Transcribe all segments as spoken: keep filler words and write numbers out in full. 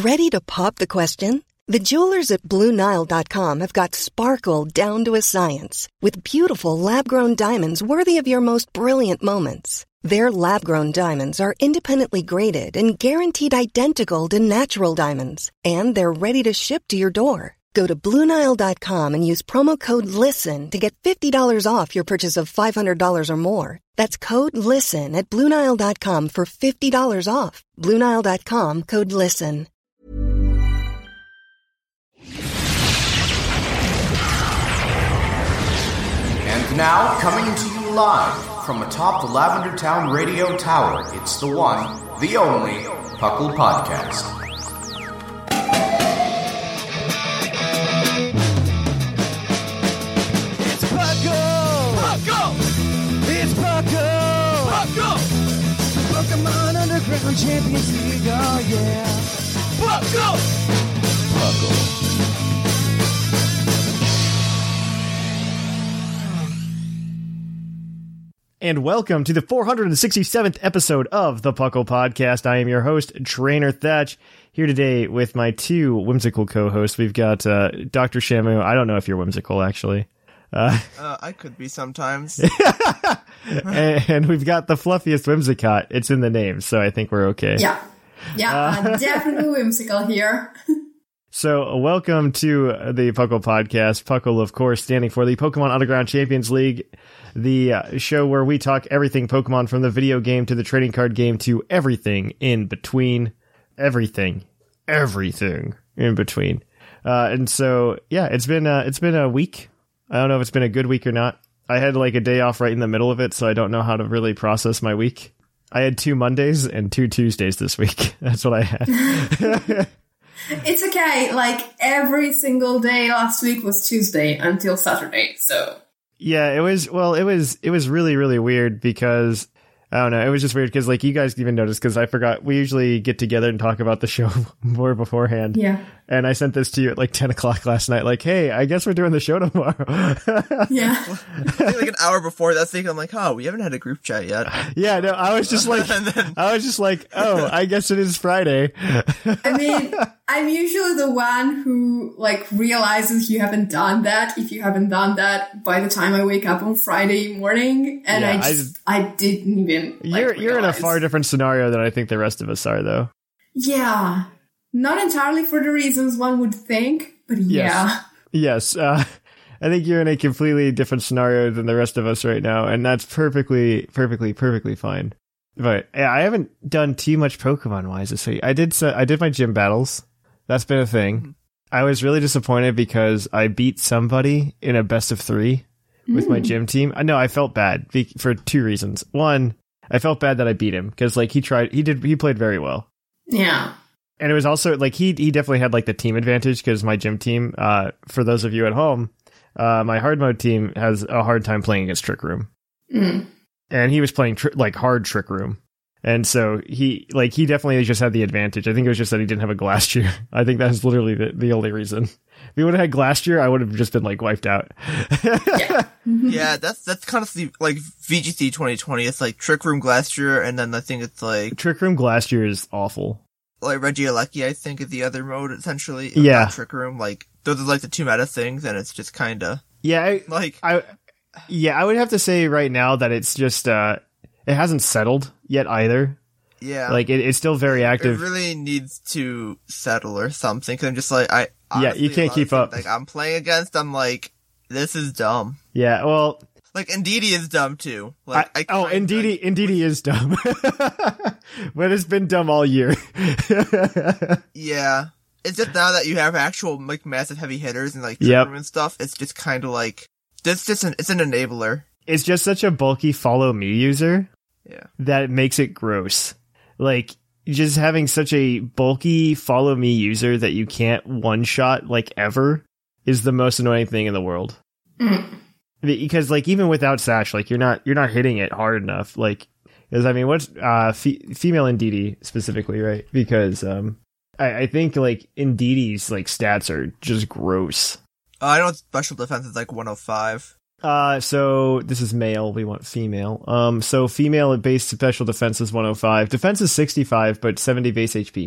Ready to pop the question? The jewelers at Blue Nile dot com have got sparkle down to a science with beautiful lab-grown diamonds worthy of your most brilliant moments. Their lab-grown diamonds are independently graded and guaranteed identical to natural diamonds, and they're ready to ship to your door. Go to Blue Nile dot com and use promo code LISTEN to get fifty dollars off your purchase of five hundred dollars or more. That's code LISTEN at Blue Nile dot com for fifty dollars off. Blue Nile dot com, code LISTEN. And now, coming to you live from atop the Lavender Town Radio Tower, it's the one, the only, Puckle Podcast. It's Puckle! Puckle! It's Puckle! Puckle! Pokemon Underground Champions League, oh yeah! Puckle! Puckle. And welcome to the four hundred sixty-seventh episode of the Puckle Podcast. I am your host, Trainer Thatch, here today with my two whimsical co-hosts. We've got uh, Doctor Shamu. I don't know if you're whimsical, actually. Uh, uh, I could be sometimes. and, and we've got the fluffiest Whimsicott. It's in the name, so I think we're okay. Yeah. Yeah, uh, I'm definitely whimsical here. So, welcome to the Puckle Podcast. Puckle, of course, standing for the Pokemon Underground Champions League, the uh, show where we talk everything Pokemon, from the video game to the trading card game to everything in between. Everything. Everything in between. Uh, and so, yeah, it's been uh, it's been a week. I don't know if it's been a good week or not. I had like a day off right in the middle of it, so I don't know how to really process my week. I had two Mondays and two Tuesdays this week. That's what I had. It's okay. Like, every single day last week was Tuesday until Saturday, so... Yeah, it was, well, it was, it was really, really weird because, I don't know, it was just weird because, like, you guys even noticed because I forgot, we usually get together and talk about the show more beforehand. Yeah. And I sent this to you at like ten o'clock last night, like, hey, I guess we're doing the show tomorrow. Yeah. I think like an hour before that thing, I'm like, oh, we haven't had a group chat yet. Yeah, no, I was just like, then, I was just like, oh, I guess it is Friday. I mean, I'm usually the one who, like, realizes you haven't done that if you haven't done that by the time I wake up on Friday morning, and yeah, I just, I, I didn't even, like, You're, realize. You're in a far different scenario than I think the rest of us are, though. Yeah. Not entirely for the reasons one would think, but yeah. Yes, yes uh, I think you're in a completely different scenario than the rest of us right now, and that's perfectly, perfectly, perfectly fine. But yeah, I haven't done too much Pokemon-wise this week. I did, uh, I did my gym battles. That's been a thing. Mm-hmm. I was really disappointed because I beat somebody in a best of three with mm. my gym team. I know I felt bad be- for two reasons. One, I felt bad that I beat him because like he tried, he did, he played very well. Yeah. And it was also like he he definitely had like the team advantage because my gym team, uh, for those of you at home, uh, my hard mode team has a hard time playing against Trick Room. Mm. And he was playing tri- like hard Trick Room. And so he like he definitely just had the advantage. I think it was just that he didn't have a Glastrier. I think that's literally the, the only reason. If he would have had Glastrier, I would have just been like wiped out. Yeah. Yeah, that's that's kind of the like V G C twenty twenty. It's like Trick Room, Glastrier, and then I think it's like Trick Room Glastrier is awful. Like Regieleki, I think, is the other mode, essentially. Yeah. Trick Room, like, those are like the two meta things, and it's just kinda... Yeah, I, like... I, yeah, I would have to say right now that it's just, uh, it hasn't settled yet either. Yeah. Like, it, it's still very active. It really needs to settle or something, because I'm just like, I... Yeah, you can't keep up. Like, I'm playing against, I'm like, this is dumb. Yeah, well... Like, Indeedee is dumb, too. Like, I, I oh, Indeedee, Indeedee is dumb. But it's been dumb all year. Yeah. It's just now that you have actual, like, massive heavy hitters and, like, Trick yep. Room and stuff, it's just kind of like... It's just an, it's an enabler. It's just such a bulky follow me user. Yeah. That makes it gross. Like, just having such a bulky follow me user that you can't one-shot, like, ever, is the most annoying thing in the world. Mm. Because, like, even without Sash, like, you're not you're not hitting it hard enough. Like, because, I mean, what's uh, fe- female Indeedee specifically, right? Because um, I, I think, like, Indeedee's, like, stats are just gross. Uh, I know special defense is, like, one oh five. Uh, so this is male. We want female. Um, so female base special defense is one oh five. Defense is sixty-five, but seventy base H P.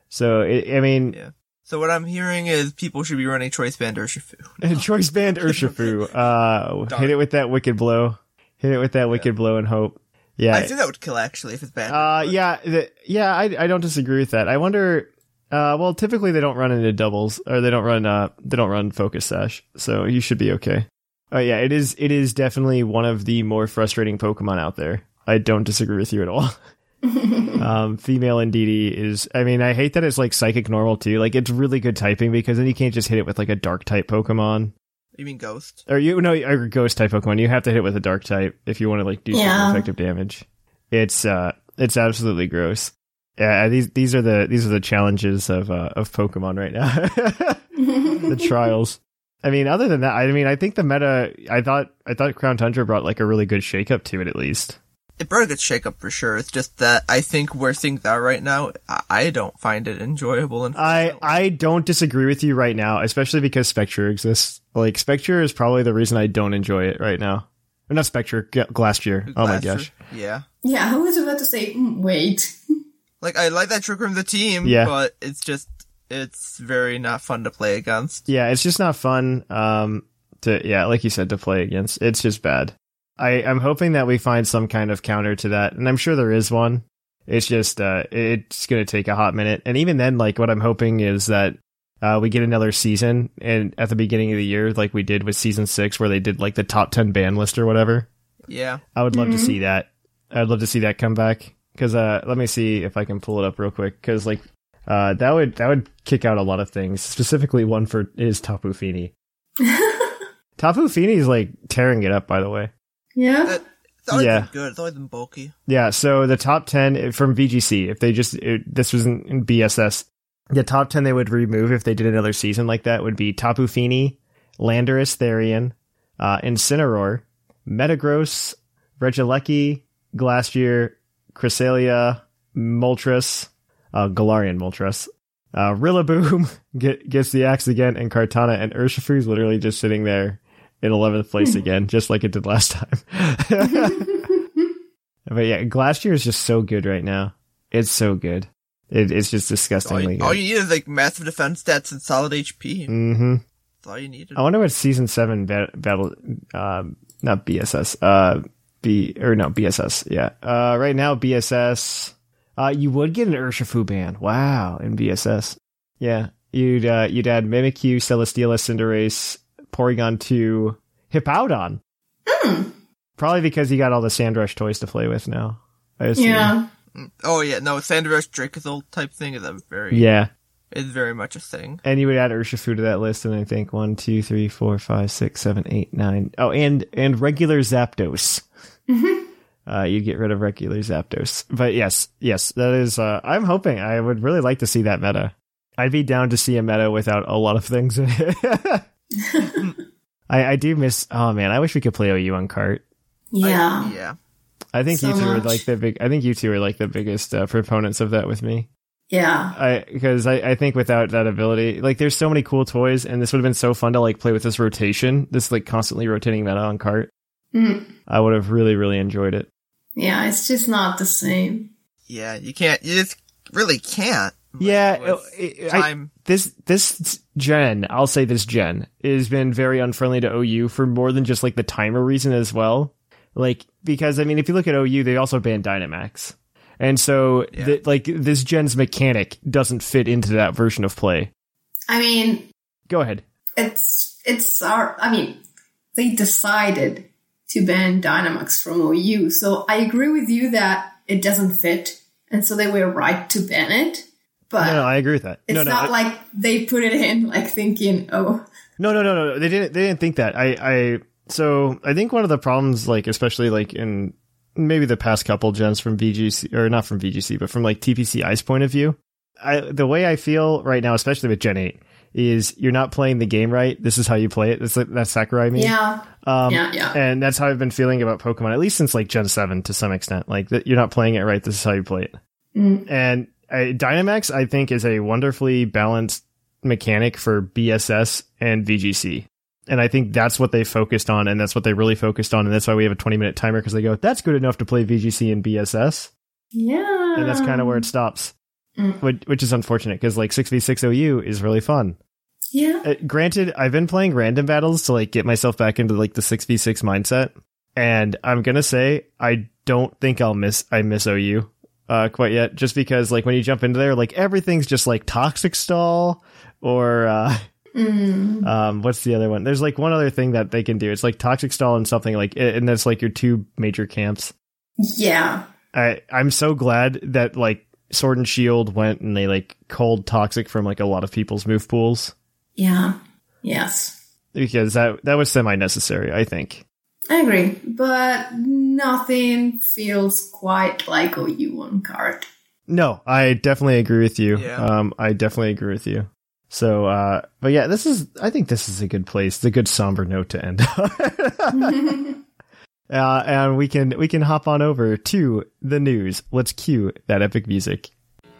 So, it, I mean... Yeah. So what I'm hearing is people should be running Choice Band Urshifu. Choice Band Urshifu. Uh, hit it with that Wicked Blow. Hit it with that Wicked yeah. Blow and hope. Yeah. I think that would kill, actually, if it's bad. Uh, yeah, the, yeah, I, I don't disagree with that. I wonder... Uh, well, typically they don't run into doubles, or they don't run, uh, they don't run Focus Sash, so you should be okay. Oh, yeah, it is, it is definitely one of the more frustrating Pokemon out there. I don't disagree with you at all. um, female Indeedee is, I mean, I hate that it's like Psychic Normal too. Like, it's really good typing because then you can't just hit it with like a Dark type Pokemon. You mean Ghost? Or you, no, or Ghost type Pokemon. You have to hit it with a Dark type if you want to like do yeah. super effective damage. It's, uh, it's absolutely gross. Yeah, these, these are the, these are the challenges of, uh, of Pokemon right now. The trials. I mean, other than that, I mean, I think the meta, I thought, I thought Crown Tundra brought like a really good shakeup to it at least. It brought a good shakeup for sure. It's just that I think where things are right now, I don't find it enjoyable. And I, I don't disagree with you right now, especially because Spectre exists. Like, Spectre is probably the reason I don't enjoy it right now. Or not Spectre, G- Glastrier. Oh my gosh. Yeah. Yeah, I was about to say, mm, wait. Like, I like that Trick Room the team, yeah. but it's just, it's very not fun to play against. Yeah, it's just not fun, um, to, yeah, like you said, to play against. It's just bad. I, I'm hoping that we find some kind of counter to that, and I'm sure there is one. It's just, uh, it's gonna take a hot minute. And even then, like, what I'm hoping is that, uh, we get another season, and at the beginning of the year, like we did with season six, where they did, like, the top ten ban list or whatever. Yeah. I would love mm-hmm. to see that. I'd love to see that come back. Cause, uh, let me see if I can pull it up real quick. Cause, like, uh, that would, that would kick out a lot of things. Specifically, one for, is Tapu Fini. Tapu Fini is, like, tearing it up, by the way. Yeah. It, it's always yeah. been good. It's always been bulky. Yeah, so the top ten from V G C, if they just, it, this was in, in B S S, the top ten they would remove if they did another season like that would be Tapu Fini, Landorus Therian, uh, Incineroar, Metagross, Regieleki, Glastrier, Cresselia, Moltres, uh, Galarian Moltres, uh, Rillaboom get, gets the axe again, and Kartana, and Urshifu is literally just sitting there in eleventh place again, just like it did last time. But yeah, Glastrier is just so good right now. It's so good. It, it's just disgustingly all you, good. All you need is like massive defense stats and solid H P. Mm-hmm. That's all you need. I wonder what season seven ba- battle, um, not B S S, uh, B, or no, B S S, yeah. Uh, right now, B S S, uh, you would get an Urshifu ban. Wow, in B S S. Yeah, you'd, uh, you'd add Mimikyu, Celesteela, Cinderace, Porygon two, Hippowdon. Mm. Probably because you got all the Sandrush toys to play with now. I assume. Yeah. Oh yeah, no, Sandrush Dracozolt type thing is a very yeah, is very much a thing. And you would add Urshifu to that list, and I think one, two, three, four, five, six, seven, eight, nine. Oh, and and regular Zapdos. Mm-hmm. Uh, you get rid of regular Zapdos. But yes, yes, that is. Uh, I'm hoping. I would really like to see that meta. I'd be down to see a meta without a lot of things in it. I, I do miss. Oh man, I wish we could play O U on cart. Yeah. I, yeah. I think So you two much. are like the big. I think you two are like the biggest uh, proponents of that with me. Yeah. I because I, I think without that ability, like there's so many cool toys, and this would have been so fun to like play with this rotation, this like constantly rotating meta on cart. Mm. I would have really, really enjoyed it. Yeah, it's just not the same. Yeah, you can't. You just really can't. like, Yeah, with it- I- time. This this gen, I'll say this gen, has been very unfriendly to O U for more than just like the timer reason as well. Like because I mean, if you look at O U, they also banned Dynamax, and so Yeah. th- like this gen's mechanic doesn't fit into that version of play. I mean, Go ahead. it's it's our. I mean, they decided to ban Dynamax from O U, so I agree with you that it doesn't fit, and so they were right to ban it. But No, no, I agree with that. it's no, no, not I- like they put it in like thinking, oh, No, no, no, no. They didn't. They didn't think that. I, I. So I think one of the problems, like especially like in maybe the past couple gens from V G C, or not from V G C, but from like T P C I's point of view, I the way I feel right now, especially with Gen eight, is you're not playing the game right. This is how you play it. That's like that's Sakurai me. yeah, Um, yeah, yeah. And that's how I've been feeling about Pokemon, at least since like Gen seven to some extent. Like that you're not playing it right. This is how you play it. Mm. And uh, Dynamax, I think, is a wonderfully balanced mechanic for B S S and V G C. And I think that's what they focused on, and that's what they really focused on, and that's why we have a twenty minute timer, because they go, that's good enough to play V G C and B S S, Yeah. and that's kind of where it stops. Mm. which, which is unfortunate because like six v six O U is really fun. Yeah. Uh, granted, I've been playing random battles to like get myself back into like the six v six mindset, and I'm gonna say I don't think I'll miss I miss O U uh, quite yet, just because like when you jump into there, like everything's just like Toxic Stall or uh, mm. um, what's the other one? There's like one other thing that they can do. It's like Toxic Stall and something like, and that's like your two major camps. Yeah. I I'm so glad that like Sword and Shield went and they like culled Toxic from like a lot of people's move pools. Yeah. Yes. Because that that was semi-necessary, I think. I agree, but nothing feels quite like O U on card. No, I definitely agree with you. Yeah. Um, I definitely agree with you. So, uh, but yeah, this is, I think this is a good place, a good somber note to end on. Uh, and we can we can hop on over to the news. Let's cue that epic music.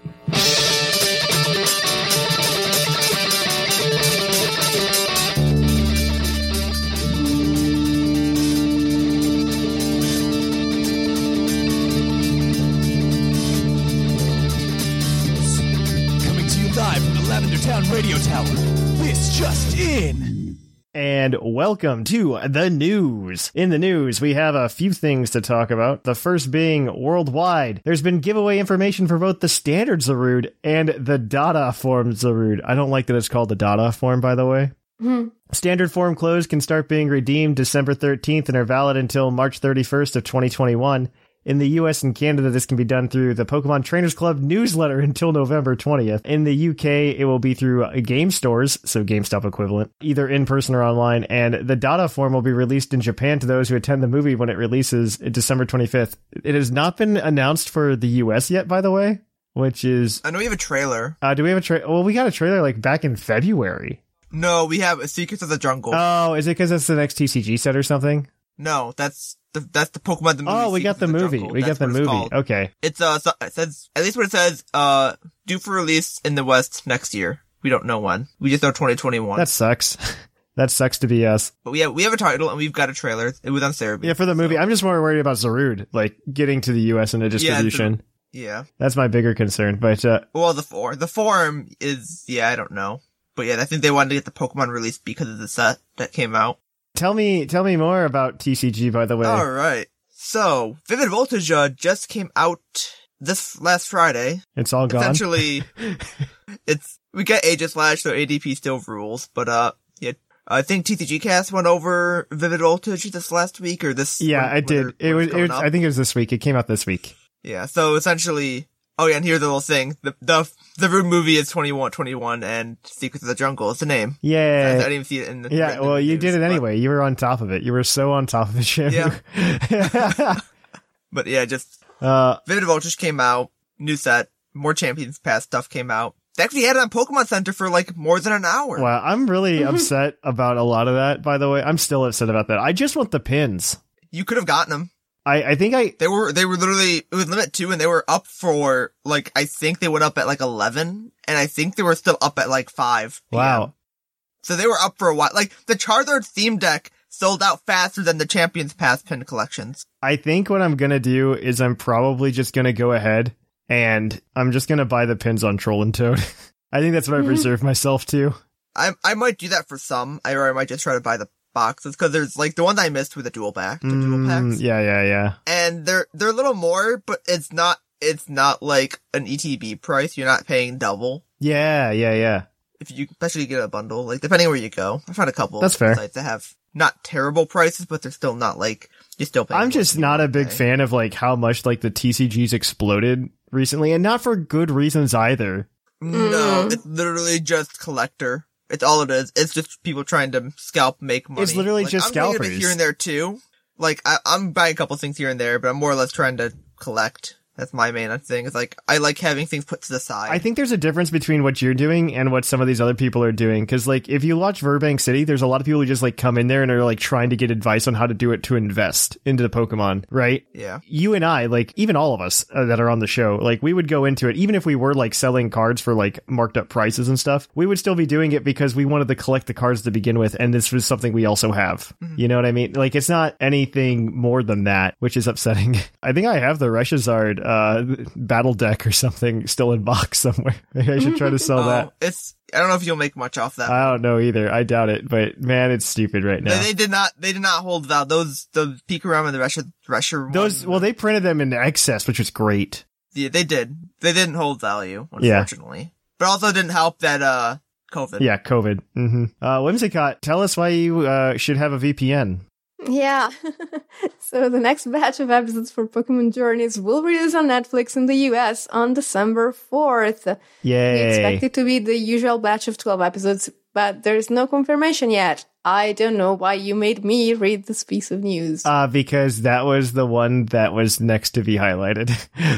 Coming to you live from the Lavender Town Radio Tower. This just in. And welcome to the news. In the news, we have a few things to talk about. The first being worldwide. There's been giveaway information for both the standard Zarude and the Dada form Zarude. I don't like that it's called the Dada form, by the way. Mm-hmm. Standard form clothes can start being redeemed December thirteenth and are valid until March thirty-first of twenty twenty-one. In the U S and Canada, this can be done through the Pokemon Trainers Club newsletter until November twentieth. In the U K, it will be through game stores, so GameStop equivalent, either in person or online, and the Dada form will be released in Japan to those who attend the movie when it releases December twenty-fifth. It has not been announced for the U S yet, by the way, which is... I know we have a trailer. Uh, do we have a trailer? Well, we got a trailer like back in February. No, we have a Secrets of the Jungle. Oh, is it because it's the next T C G set or something? No, that's the that's the Pokemon the movie. Oh, we got the, the movie. Jungle. We That's got the what it's movie. called. Okay. It's uh, so, it says at least what it says. Uh, due for release in the West next year. We don't know when. We just know twenty twenty-one. That sucks. That sucks to be us. But we have we have a title and we've got a trailer. It was on Cerebi. Yeah, for the movie. So. I'm just more worried about Zarude, like getting to the U S and a distribution. Yeah, yeah. That's my bigger concern. But uh, Well, the for the form is yeah. I don't know. But yeah, I think they wanted to get the Pokemon released because of the set that came out. tell me, tell me more about T C G. By the way. All right. So, Vivid Voltage uh, just came out this last Friday. It's all gone. Essentially, it's we get Aegislash, so A D P still rules. But uh, yeah, I think T C G Cast went over Vivid Voltage this last week or this. Yeah, when, I did. when It was. It was up. I think it was this week. It came out this week. Yeah. So essentially, oh yeah, and here's the little thing: the the the Rude movie is twenty-one twenty-one, and Secrets of the Jungle is the name. I, I Yeah. didn't even see it in the. Yeah. written in Well, the you news, did it but- anyway. You were on top of it. You were so on top of it, Shem. Yeah. But yeah, just uh, Vivid Voltage came out, new set, more Champions Pass stuff came out. They actually had it on Pokemon Center for like more than an hour. wow. I'm really upset about a lot of that. By the way, I'm still upset about that. I just want the pins. You could have gotten them. I, I think I. They were, they were literally, it was limit two and they were up for like, I think they went up at like eleven and I think they were still up at like five. p m. Wow. So they were up for a while. Like the Charizard theme deck sold out faster than the Champions Pass pin collections. I think what I'm gonna do is I'm probably just gonna go ahead and I'm just gonna buy the pins on Troll and Toad. I think that's what I've reserved myself to. I, I might do that for some. I, or I might just try to buy the boxes because there's like the ones I missed with the dual pack, the dual Mm, packs. yeah, yeah, yeah. And they're, they're a little more, but it's not, it's not like an E T B price. You're not paying double. Yeah, yeah, yeah. If you, especially get a bundle, like depending where you go. I found a couple That's fair. sites that have not terrible prices, but they're still not like, you're still paying. I'm more just than you not a want to big pay. fan of like how much like the T C Gs exploded recently, and not for good reasons either. No, it's literally just collector. It's all it is. It's just people trying to scalp, make money. It's literally Like, just I'm doing a bit scalpers. here and there too. Like I, I'm buying a couple things here and there, but I'm more or less trying to collect. That's my main thing. It's like I like having things put to the side. I think there's a difference between what you're doing and what some of these other people are doing. Because, like, if you watch Burbank City, there's a lot of people who just, like, come in there and are, like, trying to get advice on how to do it to invest into the Pokemon, right? Yeah. You and I, like, even all of us uh, that are on the show, like, we would go into it, even if we were, like, selling cards for, like, marked up prices and stuff, we would still be doing it because we wanted to collect the cards to begin with, and this was something we also have. Mm-hmm. You know what I mean? Like, it's not anything more than that, which is upsetting. I think I have the Reshazard uh, Battle Deck or something still in box somewhere. Maybe I should try to sell oh, that. It's I don't know if you'll make much off that. I don't know either. I doubt it, but man, it's stupid right now. They, they did not. They did not hold value. Those the Pikarom and the Resha Resha. Those one, well, they printed them in excess, which was great. Yeah, they did. They didn't hold value, unfortunately. Yeah. But also didn't help that uh COVID. Yeah, COVID. Mm-hmm. Uh, Whimsicott, tell us why you uh, should have a V P N. Yeah. So the next batch of episodes for Pokemon Journeys will release on Netflix in the U S on December fourth. Yay. We expect it to be the usual batch of twelve episodes, but there's no confirmation yet. I don't know why you made me read this piece of news. Uh, because that was the one that was next to be highlighted.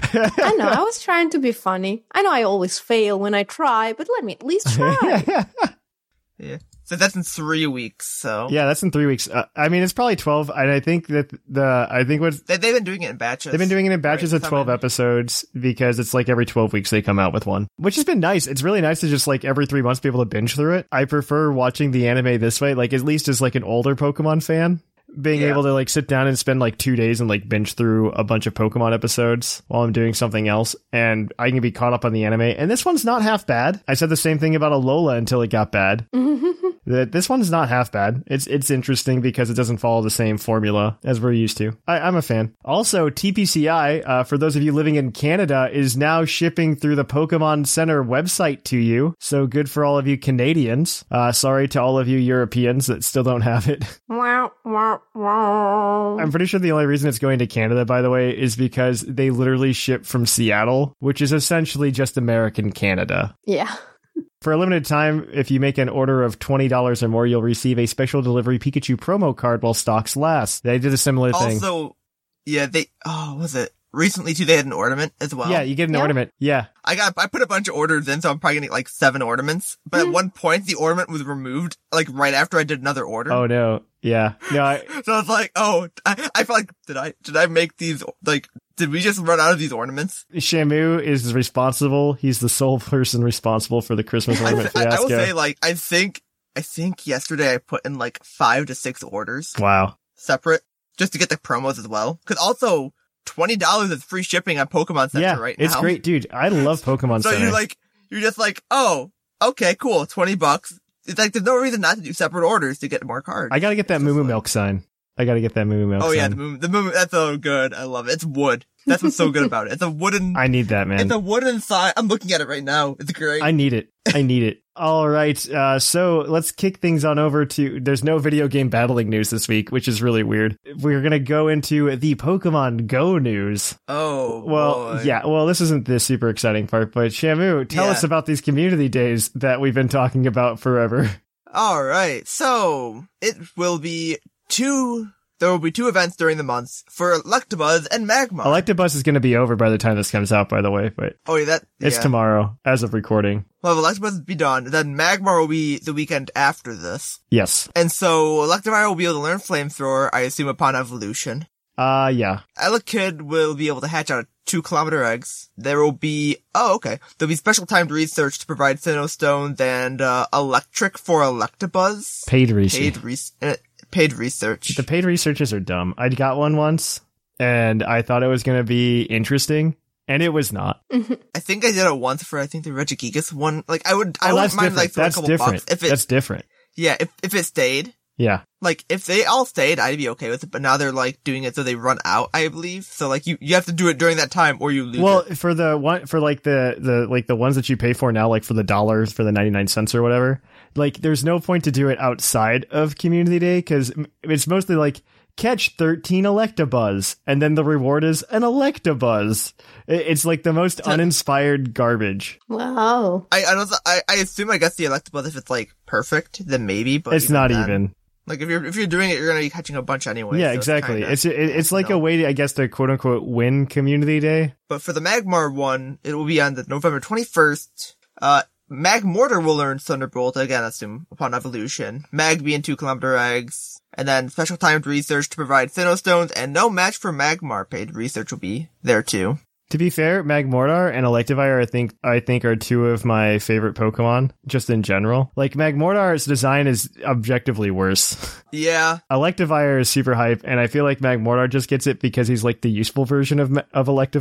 I know, I was trying to be funny. I know I always fail when I try, but let me at least try. Yeah. So that's in three weeks, so. Yeah, that's in three weeks. Uh, I mean, it's probably twelve, and I think that the, I think what... They, they've been doing it in batches. They've been doing it in batches right, of twelve episodes, because it's like every twelve weeks they come out with one. Which has been nice. It's really nice to just like every three months be able to binge through it. I prefer watching the anime this way, like at least as like an older Pokemon fan. Being yeah. able to like sit down and spend like two days and like binge through a bunch of Pokemon episodes while I'm doing something else, and I can be caught up on the anime. And this one's not half bad. I said the same thing about Alola until it got bad. That this one's not half bad. It's it's interesting because it doesn't follow the same formula as we're used to. I, I'm a fan. Also, T P C I, uh, for those of you living in Canada, is now shipping through the Pokemon Center website to you. So good for all of you Canadians. Uh, sorry to all of you Europeans that still don't have it. Wow, wow, wow. I'm pretty sure the only reason it's going to Canada, by the way, is because they literally ship from Seattle, which is essentially just American Canada. Yeah. For a limited time, if you make an order of twenty dollars or more, you'll receive a special delivery Pikachu promo card while stocks last. They did a similar thing. Also, yeah, they, oh, was it? Recently, too, they had an ornament as well. Yeah, you get an yeah. ornament. Yeah. I got, I put a bunch of orders in, so I'm probably gonna get like seven ornaments. But at one point, the ornament was removed, like right after I did another order. Oh, no. Yeah. No, I... So I was like, oh, I, I felt like, did I, did I make these, like, did we just run out of these ornaments? Shamu is responsible. He's the sole person responsible for the Christmas ornament I, fiasco. I will say, like, I think, I think yesterday I put in like five to six orders. Wow. Separate, just to get the promos as well. Cause also, twenty dollars is free shipping on Pokemon Center yeah, right now. It's great, dude. I love Pokemon so Center. So you're like, you're just like, oh, okay, cool, twenty bucks. It's like, there's no reason not to do separate orders to get more cards. I gotta get that Moo Moo like... Milk sign. I gotta get that Moo Moo Milk oh, sign. Oh yeah, the Moo the Moo that's so good. I love it. It's wood. That's what's so good about it. It's a wooden... I need that, man. It's a wooden sign. I'm looking at it right now. It's great. I need it. I need it. All right. Uh, so let's kick things on over to... There's no video game battling news this week, which is really weird. We're going to go into the Pokemon Go news. Oh, Well, boy. yeah. Well, this isn't the super exciting part, but Shamu, tell yeah. us about these community days that we've been talking about forever. All right. So it will be two... There will be two events during the months for Electabuzz and Magmar. Electabuzz is going to be over by the time this comes out, by the way, but oh, yeah, that it's yeah. tomorrow as of recording. Well, Electabuzz will be done. Then Magmar will be the weekend after this. Yes. And so Electivire will be able to learn Flamethrower, I assume, upon evolution. Uh, yeah. Elekid will be able to hatch out two kilometer eggs. There will be, oh, okay. There'll be special timed research to provide Sinnoh Stones and, uh, Electric for Electabuzz. Paid research. Paid research. Uh, Paid research. The paid researches are dumb. I got one once, and I thought it was going to be interesting, and it was not. I think I did it once for, I think, the Regigigas one. Like, I would, I oh, wouldn't mind, like, for that's a couple different. bucks. If it, that's different. Yeah, if, if it stayed. Yeah. Like, if they all stayed, I'd be okay with it, but now they're, like, doing it so they run out, I believe. So, like, you, you have to do it during that time, or you lose Well, it. for the one, for, like, the, the, like, the ones that you pay for now, like, for the dollars, for the ninety-nine cents or whatever, like, there's no point to do it outside of Community Day, because it's mostly, like, catch thirteen Electabuzz, and then the reward is an Electabuzz. It's, like, the most uninspired garbage. Wow. I, I don't, I, I assume, I guess, the Electabuzz, if it's, like, perfect, then maybe, but it's even not then, even. Like, if you're, if you're doing it, you're gonna be catching a bunch anyway. Yeah, so exactly. It's, kinda, it's, it, it's like no. a way, to, I guess, to quote-unquote win Community Day. But for the Magmar one, it will be on the November twenty-first. Uh, Magmortar will learn Thunderbolt, again, I assume, upon evolution. Mag being two kilometer eggs. And then special timed research to provide Sinnoh Stones, and no match for Magmar. Paid research will be there too. To be fair, Magmortar and Electivire, I think, I think are two of my favorite Pokemon, just in general. Like, Magmortar's design is objectively worse. Yeah. Electivire is super hype, and I feel like Magmortar just gets it because he's, like, the useful version of of Electivire.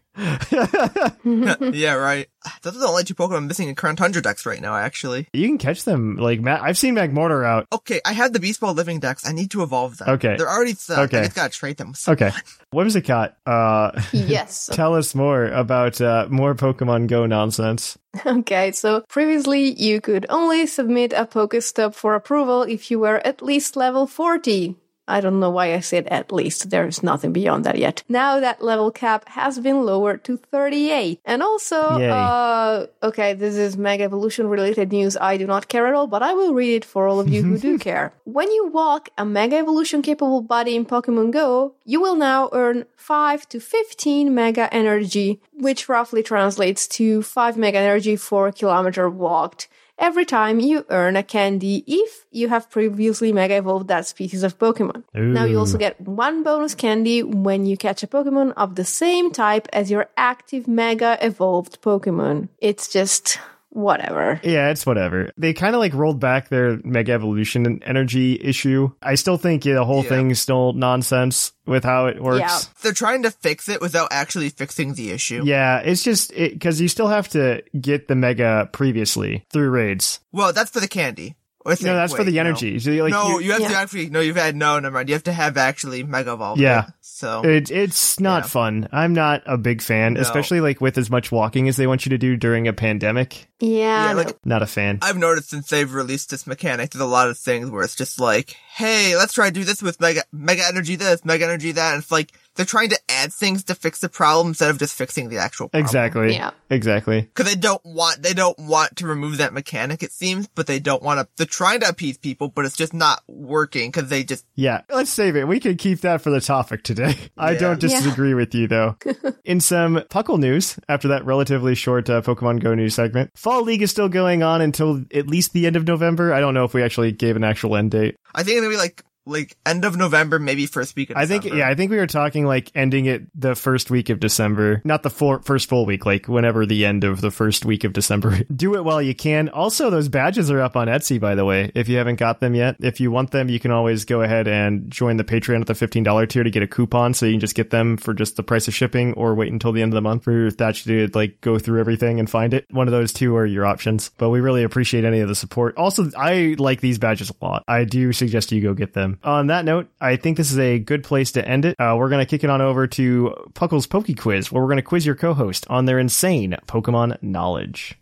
Yeah, right. Those are the only two Pokemon missing in current Tundra decks right now, actually. You can catch them. Like, Ma- I've seen Magmortar out. Okay, I have the Beast Ball Living decks. I need to evolve them. Okay. They're already set. Okay. I just gotta trade them. Okay. Whimsicott, uh, Yes. tell us more about uh, more Pokemon Go nonsense. Okay, so previously you could only submit a Pokestop for approval if you were at least level forty. I don't know why I said at least. There's nothing beyond that yet. Now that level cap has been lowered to thirty-eight. And also, Yay. uh, okay, this is Mega Evolution related news. I do not care at all, but I will read it for all of you who do care. When you walk a Mega Evolution capable body in Pokemon Go, you will now earn five to fifteen Mega Energy, which roughly translates to five Mega Energy for a kilometer walked, every time you earn a candy if you have previously Mega Evolved that species of Pokemon. Ooh. Now you also get one bonus candy when you catch a Pokemon of the same type as your active Mega Evolved Pokemon. It's just whatever. Yeah, it's whatever. They kind of like rolled back their Mega Evolution energy issue. I still think yeah, the whole Yeah. thing is still nonsense with how it works. Yeah. They're trying to fix it without actually fixing the issue. Yeah, it's just because you still have to get the Mega previously through raids. Well, that's for the candy. I think, No, that's for wait, the no. energy. So you, like, no, you- you have to Yeah. actually, no, you've had, no, never mind. You have to have actually Mega Evolve. Yeah. it. So, It, it's not Yeah. fun. I'm not a big fan, No. especially like with as much walking as they want you to do during a pandemic. Yeah, yeah, no. like, Not a fan. I've noticed since they've released this mechanic, there's a lot of things where it's just like, hey, let's try to do this with Mega, Mega Energy this, Mega Energy that, and it's like, they're trying to add things to fix the problem instead of just fixing the actual problem. Exactly. Yeah. Exactly. Cause they don't want, they don't want to remove that mechanic, it seems, but they don't want to, they're trying to appease people, but it's just not working cause they just, Yeah, let's save it. We can keep that for the topic today. I Yeah. don't disagree with you, though. In some Puckle news, after that relatively short uh, Pokemon Go news segment, Fall League is still going on until at least the end of November. I don't know if we actually gave an actual end date. I think it's gonna be like, like end of November, maybe first week of I December. think, yeah, I think we were talking like ending it the first week of December, not the full, first full week, like whenever the end of the first week of December. Do it while you can. Also, those badges are up on Etsy, by the way, if you haven't got them yet. If you want them, you can always go ahead and join the Patreon at the fifteen dollars tier to get a coupon, so you can just get them for just the price of shipping, or wait until the end of the month for Thatch to like go through everything and find it. One of those two are your options, but we really appreciate any of the support. Also, I like these badges a lot. I do suggest you go get them. On that note, I think this is a good place to end it. Uh, we're going to kick it on over to Puckle's Poke Quiz, where we're going to quiz your co-host on their insane Pokemon knowledge.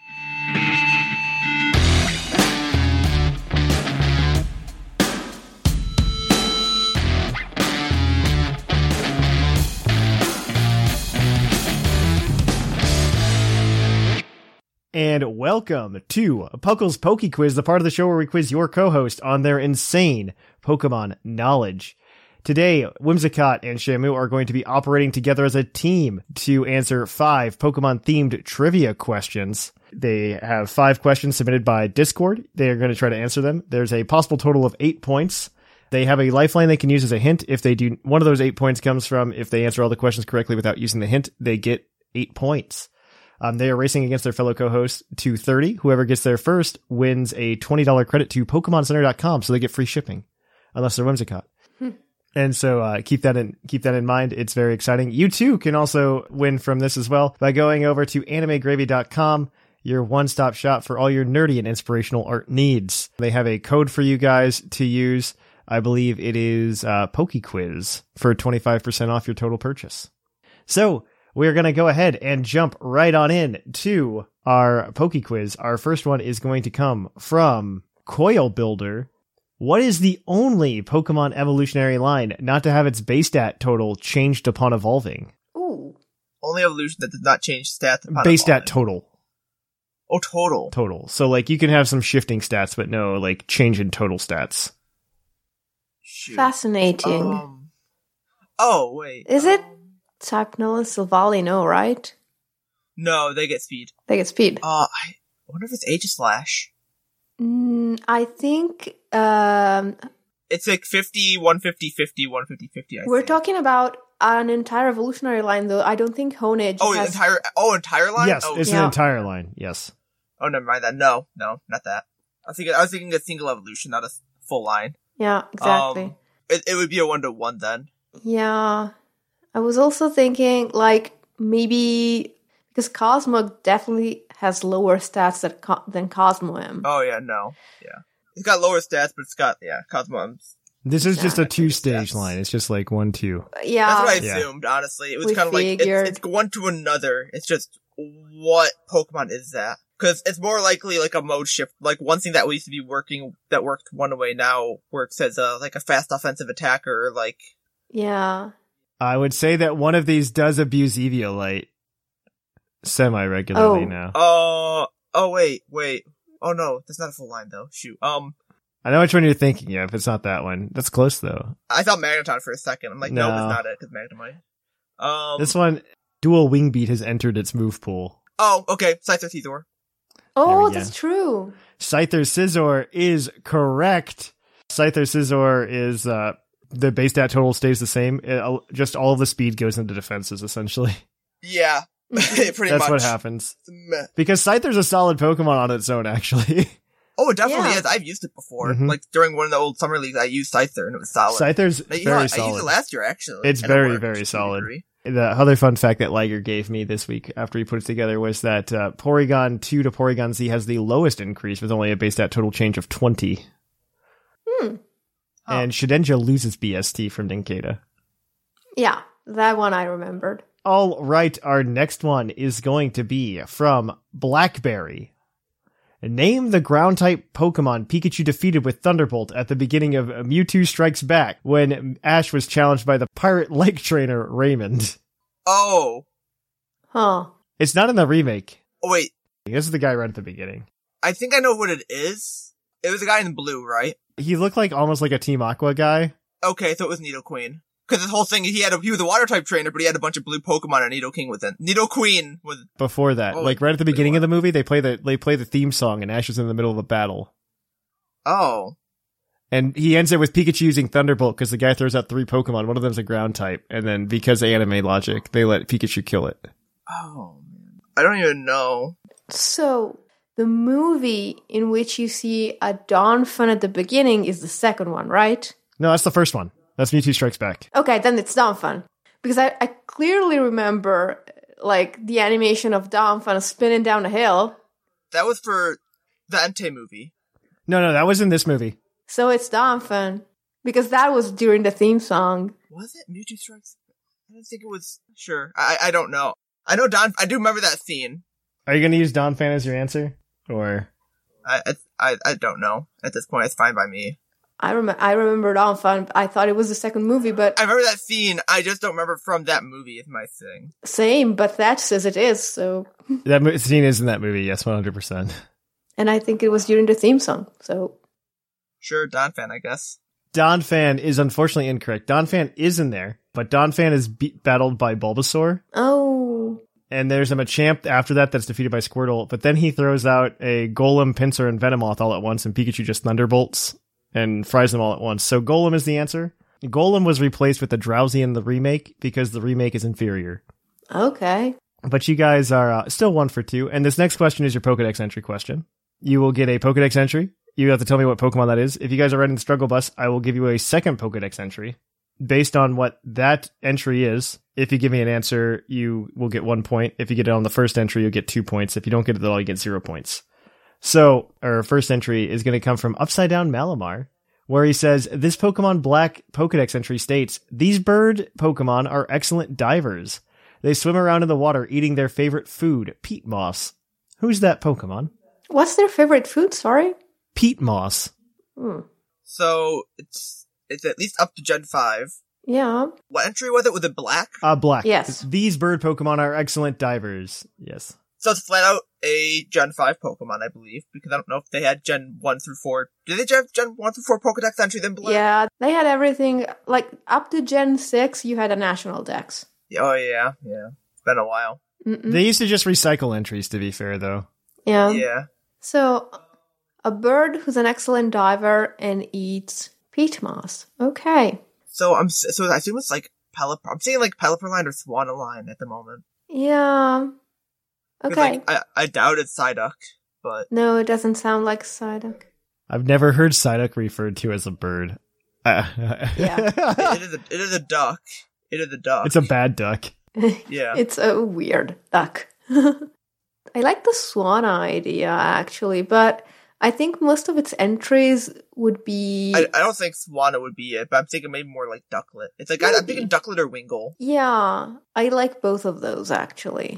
And welcome to Puckle's Poke Quiz, the part of the show where we quiz your co-host on their insane Pokemon knowledge. Today, Whimsicott and Shamu are going to be operating together as a team to answer five Pokemon-themed trivia questions. They have five questions submitted by Discord. They are going to try to answer them. There's a possible total of eight points. They have a lifeline they can use as a hint. If they do, one of those eight points comes from if they answer all the questions correctly without using the hint, they get eight points. Um, they are racing against their fellow co-hosts to thirty. Whoever gets there first wins a twenty dollars credit to Pokemon Center dot com, so they get free shipping, unless they're Whimsicott. Hmm. And so uh, keep that in keep that in mind. It's very exciting. You too can also win from this as well by going over to anime gravy dot com, your one-stop shop for all your nerdy and inspirational art needs. They have a code for you guys to use. I believe it is uh, PokeQuiz for twenty-five percent off your total purchase. So we're going to go ahead and jump right on in to our Poke Quiz. Our first one is going to come from Coil Builder. What is the only Pokemon evolutionary line not to have its base stat total changed upon evolving? Ooh. Only evolution that does not change stats. upon Base stat evolving. total. Oh, total. Total. So, like, you can have some shifting stats, but no, like, change in total stats. Shoot. Fascinating. Um, oh, wait. Is it Typenol and Silvally? No, right? No, they get speed. They get speed. Uh, I wonder if it's Aegislash. Mm, I think um, It's like fifty, one fifty, fifty, one fifty, fifty, I we're think. talking about an entire evolutionary line, though. I don't think Honedge Oh, has... entire, oh, entire line? Yes, oh, it's yeah. an entire line. Yes. oh, never mind that. No, no, not that. I was thinking, I was thinking a single evolution, not a s- full line. Yeah, exactly. Um, it, it would be a one to one then. Yeah. I was also thinking, like, maybe because Cosmo definitely has lower stats than, Co- than Cosmo M. Oh yeah, no, yeah, it's got lower stats, but it's got yeah, Cosmo M's. This is just a Yeah, two-stage stats. line. It's just like one, two. Yeah, That's what I Yeah. assumed. Honestly, it was We kind of like it's, figured. it's one to another. It's just what Pokemon is that? Because it's more likely like a mode shift. Like one thing that used to be working that worked one way now works as a like a fast offensive attacker. Or like yeah. I would say that one of these does abuse Eviolite semi-regularly Oh. now. oh oh wait wait oh no, that's not a full line though. Shoot. Um, I know which one you're thinking of. It's not that one. That's close, though. I thought Magneton for a second. I'm like, no, No. it's not it because Magnemite. Um. This one, Dual Wing Beat has entered its move pool. Oh, okay. Scyther Scizor. Oh, we go. that's true. Scyther Scizor is correct. Scyther Scizor is, uh, the base stat total stays the same. It, uh, just all of the speed goes into defenses, essentially. Yeah, pretty That's much. what happens. Meh. Because Scyther's a solid Pokemon on its own, actually. Oh, it definitely Yeah. is. I've used it before. Mhm. Like during one of the old summer leagues, I used Scyther and it was solid. Scyther's Now, you very know, what? I used solid. it last year actually. It's and it very, worked very to a solid. degree. The other fun fact that Liger gave me this week after he put it together was that uh, Porygon two to Porygon Z has the lowest increase with only a base stat total change of twenty. Hmm. Oh. And Shedinja loses B S T from Nincada. Yeah, that one I remembered. All right, our next one is going to be from Blackberry. Name the ground-type Pokemon Pikachu defeated with Thunderbolt at the beginning of Mewtwo Strikes Back when Ash was challenged by the pirate lake trainer Raymond. Oh. Huh. It's not in the remake. Oh wait. This is the guy right at the beginning. I think I know what it is. It was a guy in blue, right? He looked like almost like a Team Aqua guy. Okay, so it was Nidoqueen. Because the whole thing, he had a, he was a water type trainer, but he had a bunch of blue Pokemon and Nidoking was in. Nidoqueen was. Before that, Oh, like right at the wait, beginning what? of the movie, they play the they play the theme song, and Ash is in the middle of a battle, Oh. and he ends it with Pikachu using Thunderbolt because the guy throws out three Pokemon. One of them's a ground type, and then because of anime logic, they let Pikachu kill it. Oh, man. I don't even know. So, the movie in which you see a Donphan at the beginning is the second one, right? No, that's the first one. That's Mewtwo Strikes Back. Okay, then it's Donphan. Because I, I clearly remember, like, the animation of Donphan spinning down a hill. That was for the Entei movie. No, no, that was in this movie. So it's Donphan. Because that was during the theme song. Was it Mewtwo Strikes? I didn't think it was. Sure. I I don't know. I know Don. I do remember that scene. Are you going to use Donphan as your answer, or I, I I I don't know. At this point, it's fine by me. I, rem- I remember Donphan. I thought it was the second movie, but I remember that scene. I just don't remember from that movie. Is my thing. same, but that says it is, so. that mo- scene is in that movie? Yes, one hundred percent. And I think it was during the theme song, so. Sure, Donphan, I guess. Donphan is unfortunately incorrect. Donphan is in there, but Donphan is be- battled by Bulbasaur. Oh. And there's a Machamp after that that's defeated by Squirtle, but then he throws out a Golem, Pinsir, and Venomoth all at once, and Pikachu just thunderbolts and fries them all at once. So Golem is the answer. Golem was replaced with the Drowsy in the remake because the remake is inferior. Okay. But you guys are uh, still one for two, and this next question is your Pokedex entry question. You will get a Pokedex entry. You have to tell me what Pokemon that is. If you guys are riding the Struggle Bus, I will give you a second Pokedex entry. Based on what that entry is, if you give me an answer, you will get one point. If you get it on the first entry, you'll get two points. If you don't get it at all, you get zero points. So, our first entry is going to come from Upside Down Malamar, where he says, this Pokemon Black Pokedex entry states, these bird Pokemon are excellent divers. They swim around in the water eating their favorite food, peat moss. Who's that Pokemon? What's their favorite food? Sorry? Peat moss. Hmm. So it's it's at least up to Gen five. Yeah. What entry was it? Was it black? Uh, black. Yes. These bird Pokemon are excellent divers. Yes. So it's flat out a Gen five Pokemon, I believe, because I don't know if they had Gen one through four. Did they have Gen one through four Pokedex entry then black? Yeah, they had everything, like, up to Gen six, you had a national dex. Oh, yeah, yeah. It's been a while. Mm-mm. They used to just recycle entries, to be fair, though. Yeah. Yeah. So, a bird who's an excellent diver and eats peat moss. Okay. So I'm s- so I assume it's like Pelipper. I'm saying like Pelipperline or Swanaline at the moment. Yeah. 'Cause, Okay. Like, I I doubt it's Psyduck, but No, it doesn't sound like Psyduck. I've never heard Psyduck referred to as a bird. Uh, Yeah. it, it is a it is a duck. It is a duck. It's a bad duck. Yeah. It's a weird duck. I like the Swanna idea, actually, but I think most of its entries would be... I, I don't think Swanna would be it, but I'm thinking maybe more like Ducklet. It's like, I, I'm thinking Ducklet or Wingull. Yeah, I like both of those, actually.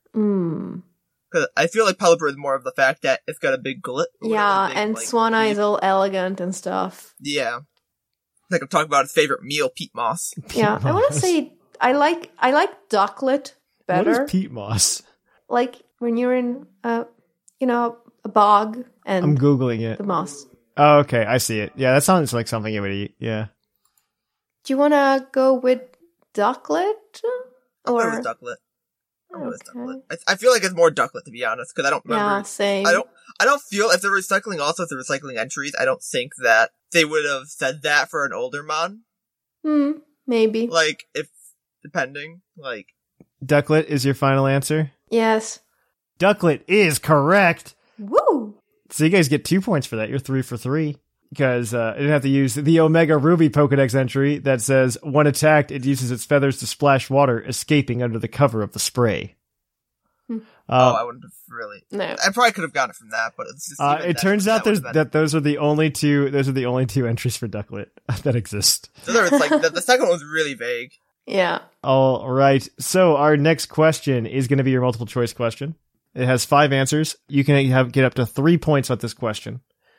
Mm. Because I feel like Pelipper is more of the fact that it's got a big gullet. Yeah, big, and like, Swanna meat. is all elegant and stuff. Yeah. Like I'm talking about his favorite meal, peat moss. Peat yeah, moss. I want to say I like I like Ducklet better. What is peat moss? Like when you're in a, you know, a bog and I'm Googling it. the moss. Oh, okay, I see it. Yeah, that sounds like something it would eat. Yeah. Do you want to go with Ducklet? I'll Or go with Ducklet. I'll go with Okay. Ducklet. I, I feel like it's more Ducklet, to be honest, because I don't remember. yeah, same. I don't. I don't feel if they're recycling. Also, if they're recycling entries, I don't think that they would have said that for an older mon. Hmm, maybe. Like, if depending, like Ducklet is your final answer? Yes. Ducklet is correct. Woo! So you guys get two points for that. You're three for three. Because uh, I didn't have to use the Omega Ruby Pokedex entry that says, when attacked, it uses its feathers to splash water, escaping under the cover of the spray. Hmm. oh, Uh, I wouldn't have really. No. I probably could have gotten it from that, but it's just uh, even it that- turns out that there's, would've been- that those are the only two. Those are the only two entries for Ducklet that exist. So there was like the, the second one was really vague. Yeah. All right. So our next question is going to be your multiple choice question. It has five answers. You can have get up to three points with this question.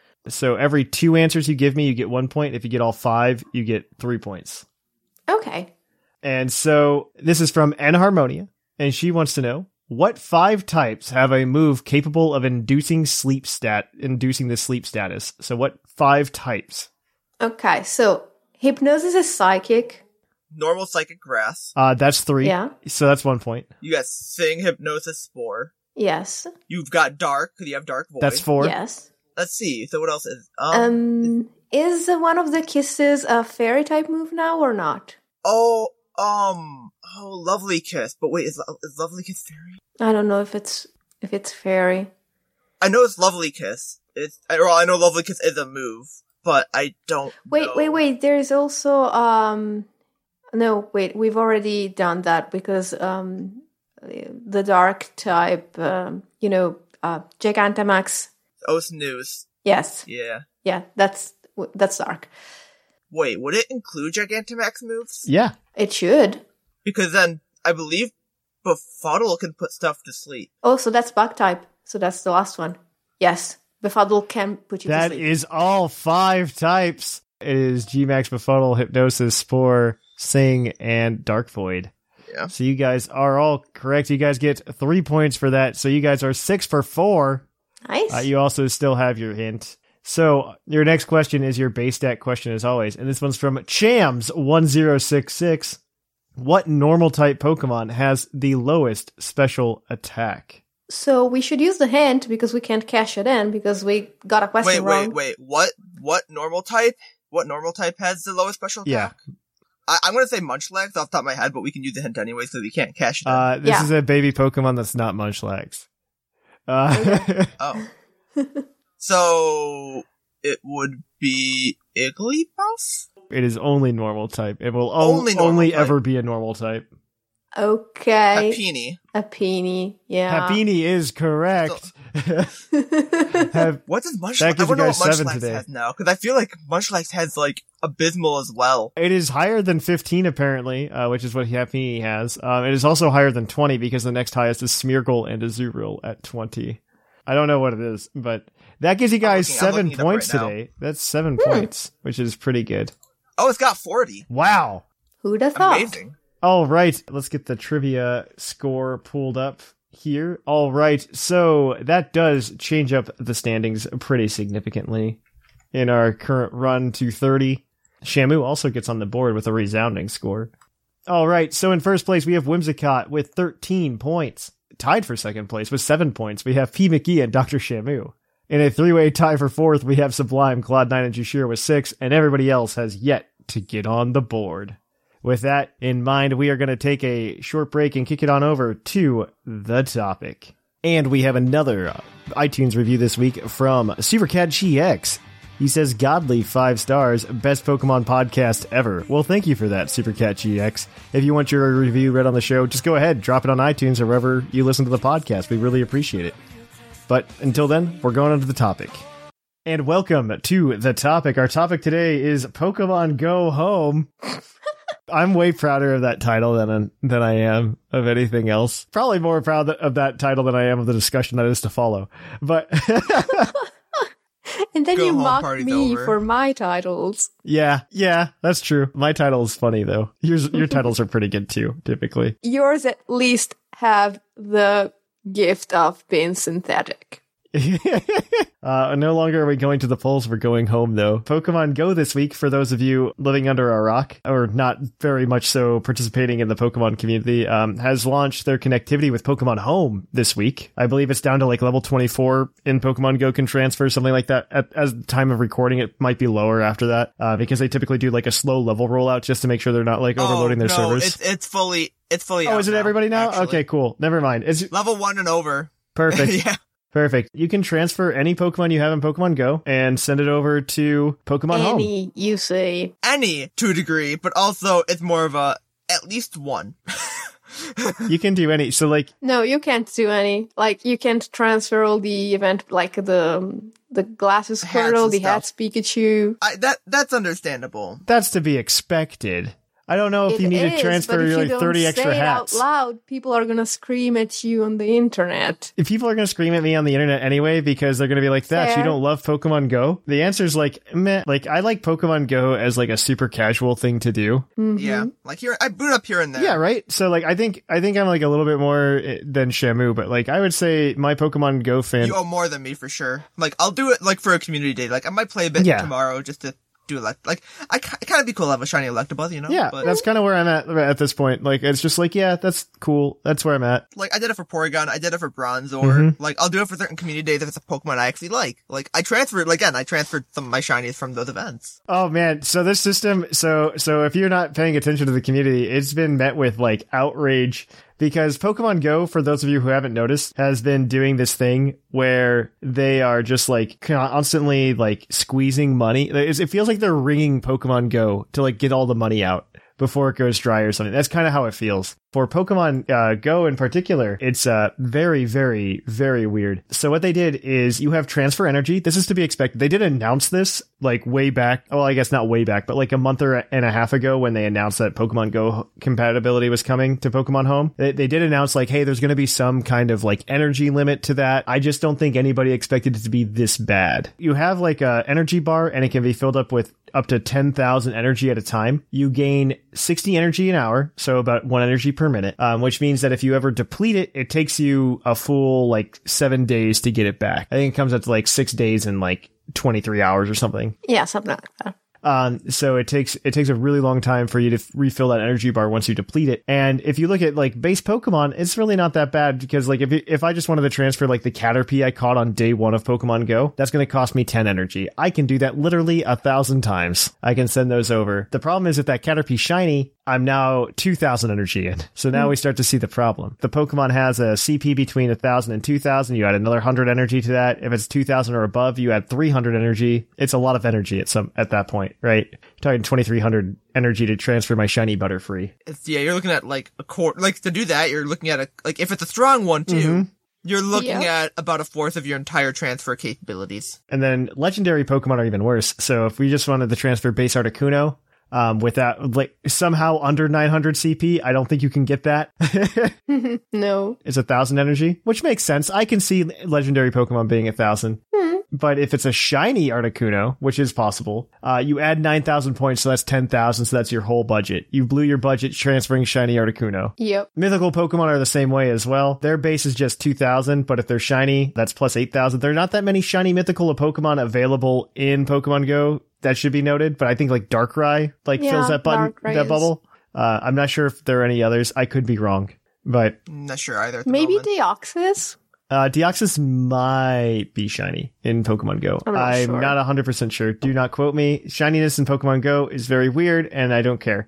So every two answers you give me, you get one point. If you get all five, you get three points. Okay. And so this is from Enharmonia, and she wants to know, what five types have a move capable of inducing sleep stat, inducing the sleep status? So what five types? Okay, so Hypnosis is psychic. Normal Psychic Grass. Uh, that's three. Yeah. So that's one point. You got Sing, Hypnosis, Spore. Yes. You've got Dark, because you have Dark Void. That's four. Yes. Let's see. So what else is? Um. Um, is one of the kisses a fairy type move now or not? oh. Um. Oh, Lovely Kiss. But wait, is is Lovely Kiss fairy? I don't know if it's if it's fairy. I know it's Lovely Kiss. It's. Well, I know Lovely Kiss is a move, but I don't. Wait, know. wait, wait. There's also um, no, wait. We've already done that because um, the dark type, um, you know, uh, Gigantamax. Oh, Snooze. Yes. Yeah. Yeah, that's that's dark. Wait, would it include Gigantamax moves? Yeah. It should. Because then I believe Befuddle can put stuff to sleep. Oh, so that's bug type. So that's the last one. Yes, Befuddle can put you That to sleep. is all five types. It is G-Max, Befuddle, Hypnosis, Spore, Sing, and Dark Void. Yeah. So you guys are all correct. You guys get three points for that. So you guys are six for four. Nice. Uh, you also still have your hint. So your next question is your base stat question as always. And this one's from Chams one zero six six. What normal type Pokemon has the lowest special attack? So we should use the hint because we can't cash it in because we got a question Wait, wrong. wait, wait. What? What normal type? What normal type has the lowest special Yeah. attack? I, I'm gonna say Munchlax off the top of my head, but we can use the hint anyway, so we can't cash it in. Uh, this Yeah. is a baby Pokemon that's not Munchlax. Uh, oh. So, it would be Igglybuff? it is only normal type. It will only, Only normal only type. ever be a normal type. Okay. Happiny. A peony. Yeah. Happini is correct. Have- What does Munchlax? That I gives you wonder what guys seven Munchlax today. has now, because I feel like Munchlax has like Abysmal as well. It is higher than fifteen, apparently, uh, which is what Happini has. Um, it is also higher than twenty because the next highest is Smeargle and Azurill at twenty. I don't know what it is, but that gives you guys looking- I'm seven looking it up points right now. today. That's seven Hmm. points, which is pretty good. Oh, it's got forty. Wow. Who'd have thought? Amazing. All right, let's get the trivia score pulled up here. All right, so that does change up the standings pretty significantly in our current run to thirty. Shamu also gets on the board with a resounding score. All right, so in first place, we have Whimsicott with thirteen points. Tied for second place with seven points, we have P. McGee and Doctor Shamu. In a three-way tie for fourth, we have Sublime, Cloud nine, and Jushir with six, and everybody else has yet to get on the board. With that in mind, we are going to take a short break and kick it on over to the topic. And we have another uh, iTunes review this week from Supercat G X. He says, godly five stars, best Pokemon podcast ever. Well, thank you for that, Supercat G X. If you want your review read on the show, just go ahead, drop it on iTunes or wherever you listen to the podcast. We really appreciate it. But until then, we're going on to the topic. And welcome to the topic. Our topic today is Pokemon Go Home. I'm way prouder of that title than than I am of anything else. Probably more proud of that title than I am of the discussion that is to follow. But and then Go you home, mock party's me over. for my titles. yeah, yeah, that's true. My title is funny though. Yours, your titles are pretty good too, typically. Yours at least have the gift of being synthetic. uh, no longer are we going to the polls, we're going home though. Pokemon Go this week, for those of you living under a rock, or not very much so participating in the Pokemon community, um, has launched their connectivity with Pokemon Home this week. I believe it's down to like level twenty-four in Pokemon Go can transfer, something like that. At as the time of recording, it might be lower after that, uh, because they typically do like a slow level rollout just to make sure they're not like overloading oh, their no, servers. It's, it's fully, it's fully oh, out is it now, everybody now? actually. Okay, cool. Never mind. It's Level one and over. perfect. Yeah. Perfect. You can transfer any Pokemon you have in Pokemon Go and send it over to Pokemon Home. Any, you say. Any, to a degree, but also it's more of a, at least one. You can do any. So like, No, you can't do any. Like, you can't transfer all the event, like the um, the glasses Hats Squirtle, and the stuff. hats Pikachu. I, that, that's understandable. that's to be expected. I don't know if It you need is, to transfer but if you like don't thirty extra say it hats. out loud, people are gonna scream at you on the internet. If people are going to scream at me on the internet anyway, because they're going to be like, Thatch, you Fair. don't love Pokemon Go? The answer is like, meh. Like, I like Pokemon Go as like a super casual thing to do. Yeah. Like here, I boot up here and there. Yeah, right? So like, I think, I think I'm like a little bit more eh, than Shamu, but like, I would say my Pokemon Go fan. You owe more than me for sure. Like, I'll do it like for a community day. Like, I might play a bit Yeah. tomorrow just to do elect. Like, I, ki- it kind of be cool to have a shiny Electabuzz, you know? Yeah, But, that's kind of where I'm at at this point. Like, it's just like, yeah, that's cool. That's where I'm at. like, I did it for Porygon. I did it for Bronzor. Mhm. Like, I'll do it for certain community days if it's a Pokemon I actually like. Like, I transferred, like, again, I transferred some of my shinies from those events. Oh man, so this system, so so if you're not paying attention to the community, it's been met with like outrage because Pokemon Go, for those of you who haven't noticed, has been doing this thing where they are just like constantly like squeezing money. It feels like they're ringing Pokemon Go to like get all the money out before it goes dry or something. That's kind of how it feels. For Pokemon uh, Go in particular, it's uh, very, very, very weird. So what they did is you have transfer energy. This is to be expected. They did announce this like way back. Well, I guess not way back, but like a month or and a half ago when they announced that Pokemon Go compatibility was coming to Pokemon Home. They, they did announce like, hey, there's going to be some kind of like energy limit to that. I just don't think anybody expected it to be this bad. You have like a energy bar and it can be filled up with up to ten thousand energy at a time. You gain sixty energy an hour, so about one energy per minute, um, which means that if you ever deplete it, it takes you a full like seven days to get it back. I think it comes up to like six days and like twenty-three hours or something. Yeah, something like that. Um, so it takes it takes a really long time for you to f- refill that energy bar once you deplete it. And if you look at like base Pokemon, it's really not that bad because like if it, if I just wanted to transfer like the Caterpie I caught on day one of Pokemon Go, that's going to cost me ten energy. I can do that literally a thousand times. I can send those over. The problem is if that Caterpie shiny, I'm now two thousand energy in. So now mm. we start to see the problem. The Pokemon has a C P between one thousand and two thousand. You add another one hundred energy to that. If it's two thousand or above, you add three hundred energy. It's a lot of energy at some at that point, right? You're talking twenty-three hundred energy to transfer my shiny Butterfree. It's, yeah, you're looking at like a quarter. Like to do that, you're looking at a like if it's a strong one too. Mm-hmm. You're looking yep. at about a fourth of your entire transfer capabilities. And then legendary Pokemon are even worse. So if we just wanted to transfer base Articuno, um, without like somehow under nine hundred C P, I don't think you can get that. No. It's a thousand energy, which makes sense. I can see legendary Pokemon being a thousand. Hmm. But if it's a shiny Articuno, which is possible, uh, you add nine thousand points, so that's ten thousand, so that's your whole budget. You blew your budget transferring shiny Articuno. Yep. Mythical Pokemon are the same way as well. Their base is just two thousand, but if they're shiny, that's plus eight thousand. There are not that many shiny mythical Pokemon available in Pokemon Go. That should be noted, but I think like Darkrai like yeah, fills that button, Darkrai that is. bubble. Uh, I'm not sure if there are any others. I could be wrong, but I'm not sure either. At the Maybe moment. Deoxys? Uh, Deoxys might be shiny in Pokemon Go. I'm not I'm sure. not one hundred percent sure. Do not quote me. Shininess in Pokemon Go is very weird, and I don't care.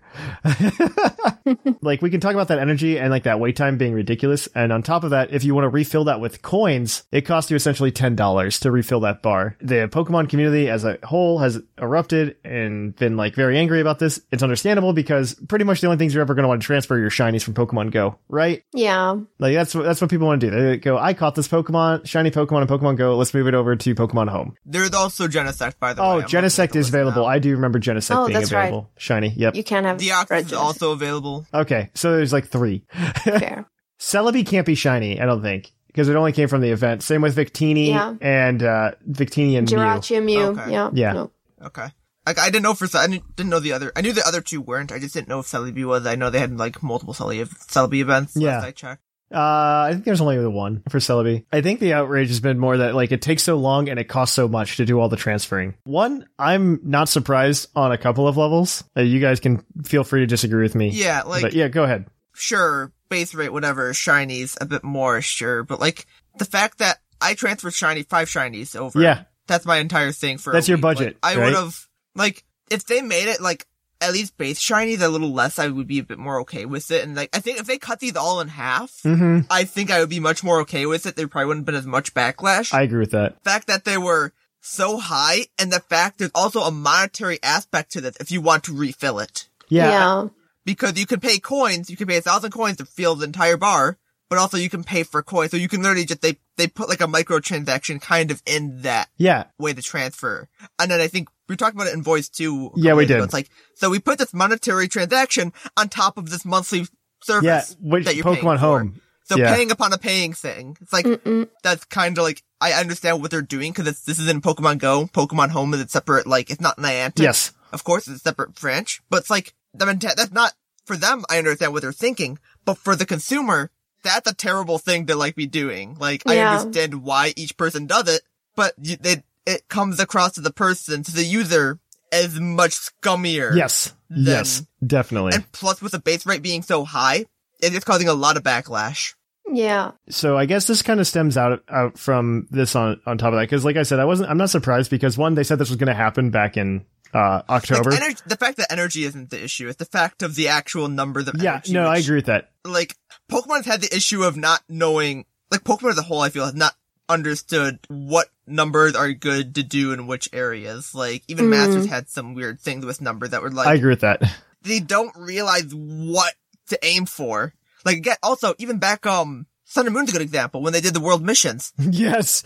Like, we can talk about that energy and like that wait time being ridiculous. And on top of that, if you want to refill that with coins, it costs you essentially ten dollars to refill that bar. The Pokemon community as a whole has erupted and been like very angry about this. It's understandable because pretty much the only things you're ever going to want to transfer are your shinies from Pokemon Go, right? Yeah. Like, that's what, that's what people want to do. They go, I caught this Pokemon, shiny Pokemon in Pokemon Go. Let's move it over to Pokemon Home. There's also Genesect, by the Oh, way. I'm Genesect looking is at the list available. now. I do remember Genesect Oh, being that's right. available. Shiny, yep. You can have Deoxys red is Genesect. also available. Okay, so there's like three. Fair. Celebi can't be shiny, I don't think, because it only came from the event. Same with Victini Yeah. and uh, Victini and Mew. Jirachi and Mew. Okay. Yeah. Yeah. No. Okay. Like, I didn't know for I didn't, didn't know the other. I knew the other two weren't. I just didn't know if Celebi was. I know they had like multiple Celebi Celebi events. Yeah. Last I checked. Uh, I think there's only the one for Celebi. I think the outrage has been more that like it takes so long and it costs so much to do all the transferring. One, I'm not surprised on a couple of levels. Uh, you guys can feel free to disagree with me. Yeah, like But yeah, go ahead. sure, base rate, whatever, shinies a bit more, sure, but like the fact that I transferred shiny five shinies over. Yeah. That's my entire thing for. That's a your week. budget, Like, I right? would have like if they made it like at least base shinies a little less, I would be a bit more okay with it. And like I think if they cut these all in half, Mm-hmm. I think I would be much more okay with it. There probably wouldn't have been as much backlash. I agree with that. The fact that they were so high, and the fact there's also a monetary aspect to this if you want to refill it. Yeah. Yeah. Because you can pay coins, you can pay a thousand coins to fill the entire bar, but also you can pay for coins. So you can literally just, they, they put like a microtransaction kind of in that Yeah. way to transfer. And then I think we talked about it in voice too. Yeah, we did. It's like, so we put this monetary transaction on top of this monthly service Yeah, which that you're paying Pokemon for. Home. So Yeah. paying upon a paying thing. It's like, Mm-mm. that's kind of like, I understand what they're doing because this is in Pokemon Go. Pokemon Home is a separate, like, it's not Niantic. Yes. Of course, it's a separate branch, but it's like, the menta- that's not, for them, I understand what they're thinking, but for the consumer, that's a terrible thing to, like, be doing. Like, I Yeah. understand why each person does it, but you, it, it comes across to the person, to the user, as much scummier. Yes. Then- Yes. Definitely. And plus, with the base rate being so high, it is causing a lot of backlash. Yeah. So I guess this kind of stems out out from this on on top of that, because like I said, I wasn't I'm not surprised because one, they said this was going to happen back in uh October. Like, ener- the fact that energy isn't the issue, it's the fact of the actual numbers of yeah, energy. no, I which, agree with that. Like, Pokemon's had the issue of not knowing, like, Pokemon as a whole, I feel, has not understood what numbers are good to do in which areas. Like, even Mm. Masters had some weird things with numbers that were like, I agree with that. they don't realize what to aim for. Like, again, also, even back, um, Sun and Moon's a good example, when they did the world missions. Yes.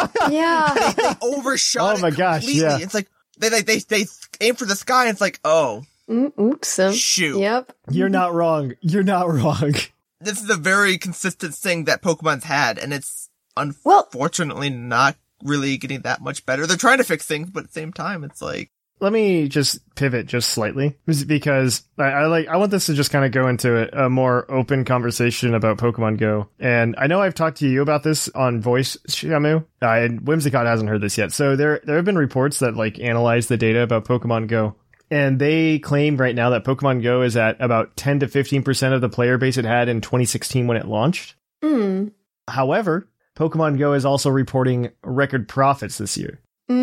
Yeah. They overshot Oh my it gosh, completely. yeah. It's like, they, they, they, they aim for the sky, and it's like, oh, Mm, Oops. um, shoot. Yep. You're not wrong. You're not wrong. This is a very consistent thing that Pokemon's had, and it's Well- unfortunately not really getting that much better. They're trying to fix things, but at the same time, it's like, Let me just pivot just slightly because I, I like I want this to just kind of go into a, a more open conversation about Pokemon Go. And I know I've talked to you about this on voice, Shamu, uh, and Whimsicott hasn't heard this yet. So there there have been reports that like analyze the data about Pokemon Go. And they claim right now that Pokemon Go is at about ten to fifteen percent of the player base it had in twenty sixteen when it launched. Mm. However, Pokemon Go is also reporting record profits this year.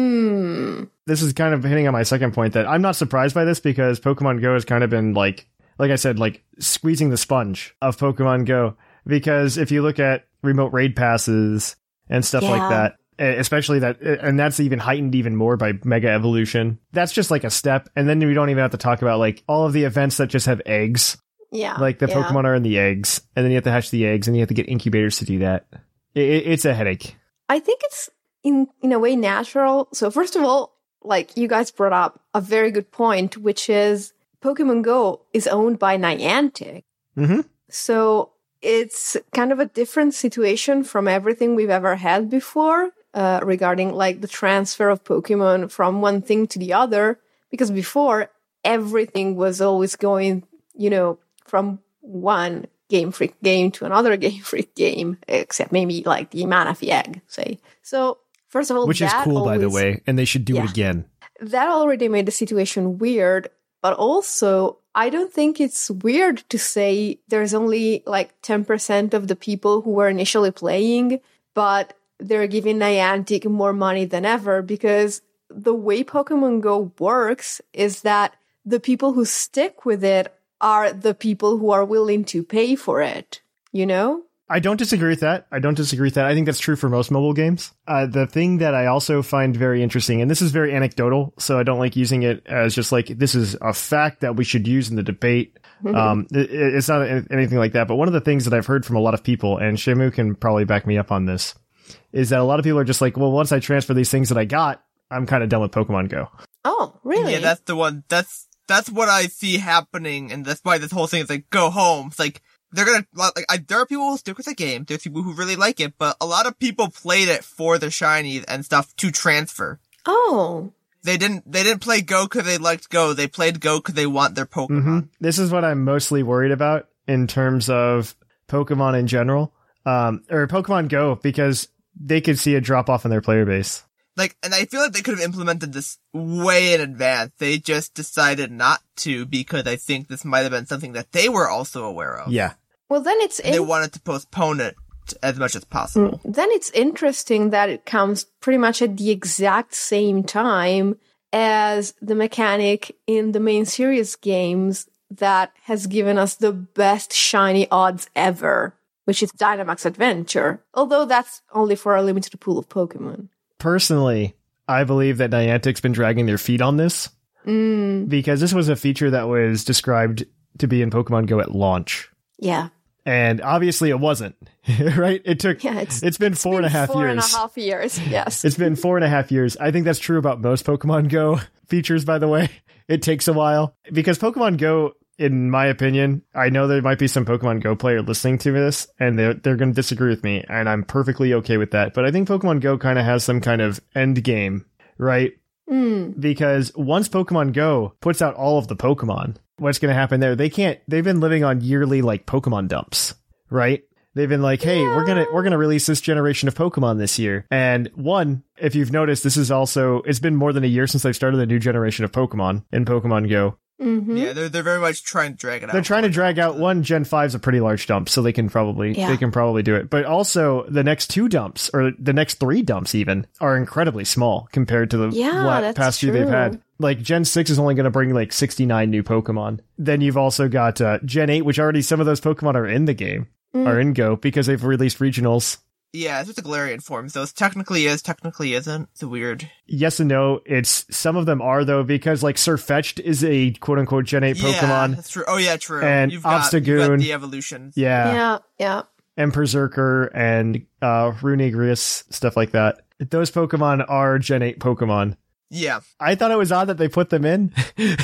Mm. This is kind of hitting on my second point that I'm not surprised by this because Pokemon Go has kind of been like, like I said, like squeezing the sponge of Pokemon Go. Because if you look at remote raid passes and stuff Yeah. like that, especially that, and that's even heightened even more by Mega Evolution, that's just like a step. And then we don't even have to talk about like all of the events that just have eggs. Yeah. Like the yeah. Pokemon are in the eggs, and then you have to hatch the eggs, and you have to get incubators to do that. It, it, it's a headache. I think it's in in a way natural. So first of all, like you guys brought up a very good point, which is Pokemon Go is owned by Niantic. Mm-hmm. So it's kind of a different situation from everything we've ever had before uh, regarding like the transfer of Pokemon from one thing to the other. Because before, everything was always going, you know, from one Game Freak game to another Game Freak game, except maybe like the Manaphy egg, say. So first of all, Which is that cool, by the always- way, and they should do Yeah. it again. that already made the situation weird, but also I don't think it's weird to say there's only like ten percent of the people who were initially playing but they're giving Niantic more money than ever because the way Pokemon Go works is that the people who stick with it are the people who are willing to pay for it, you know? I don't disagree with that. I don't disagree with that. I think that's true for most mobile games. Uh, the thing that I also find very interesting, and this is very anecdotal, so I don't like using it as just like, this is a fact that we should use in the debate. Mm-hmm. Um, it, it's not anything like that. But one of the things that I've heard from a lot of people, and Shamu can probably back me up on this, is that a lot of people are just like, well, once I transfer these things that I got, I'm kind of done with Pokemon Go. Oh, really? Yeah, that's the one. That's that's what I see happening, and that's why this whole thing is like, go home. It's like, they're gonna, like, I, there are people who stick with the game, there's people who really like it, but a lot of people played it for the shinies and stuff to transfer. Oh. They didn't, they didn't play Go because they liked Go, they played Go because they want their Pokemon. Mm-hmm. This is what I'm mostly worried about in terms of Pokemon in general, um, or Pokemon Go, because they could see a drop off in their player base. Like, and I feel like they could have implemented this way in advance. They just decided not to because I think this might have been something that they were also aware of. Yeah. Well, then it's... In- they wanted to postpone it as much as possible. Then it's interesting that it comes pretty much at the exact same time as the mechanic in the main series games that has given us the best shiny odds ever, which is Dynamax Adventure. Although that's only for a limited pool of Pokemon. Personally, I believe that Niantic's been dragging their feet on this mm. because this was a feature that was described to be in Pokemon Go at launch. Yeah. And obviously it wasn't, right? It took, yeah, it's, it's been it's four been and a half four years. Four and a half years, yes. It's been four and a half years. I think that's true about most Pokemon Go features, by the way. It takes a while because Pokemon Go, in my opinion, I know there might be some Pokemon Go player listening to this and they're, they're going to disagree with me, and I'm perfectly okay with that. But I think Pokemon Go kind of has some kind of end game, right? Mm. Because once Pokemon Go puts out all of the Pokemon, what's going to happen there? They can't, they've been living on yearly like Pokemon dumps, right? They've been like, hey, yeah. we're going to, we're going to release this generation of Pokemon this year. And one, if you've noticed, this is also, it's been more than a year since they've started the new generation of Pokemon in Pokemon Go. Mm-hmm. Yeah, they're they're very much trying to drag it out. They're trying to drag out one. Gen five's a pretty large dump, so they can probably yeah. they can probably do it. But also the next two dumps, or the next three dumps even, are incredibly small compared to the yeah, la- that's past few they've had. Like Gen six is only going to bring like sixty-nine new Pokemon. Then you've also got uh, Gen eight, which already some of those Pokemon are in the game, mm. are in Go because they've released regionals. Yeah, it's just the Galarian forms, though. It technically is, technically isn't. It's weird. Yes and no. It's some of them are, though, because like Sirfetch'd is a quote-unquote Gen eight yeah, Pokemon. That's true. Oh, yeah, true. And you've got, Obstagoon. You've got the evolutions. Yeah. Yeah, yeah. And Berserker and uh, Runegrius, stuff like that. Those Pokemon are Gen eight Pokemon. Yeah. I thought it was odd that they put them in.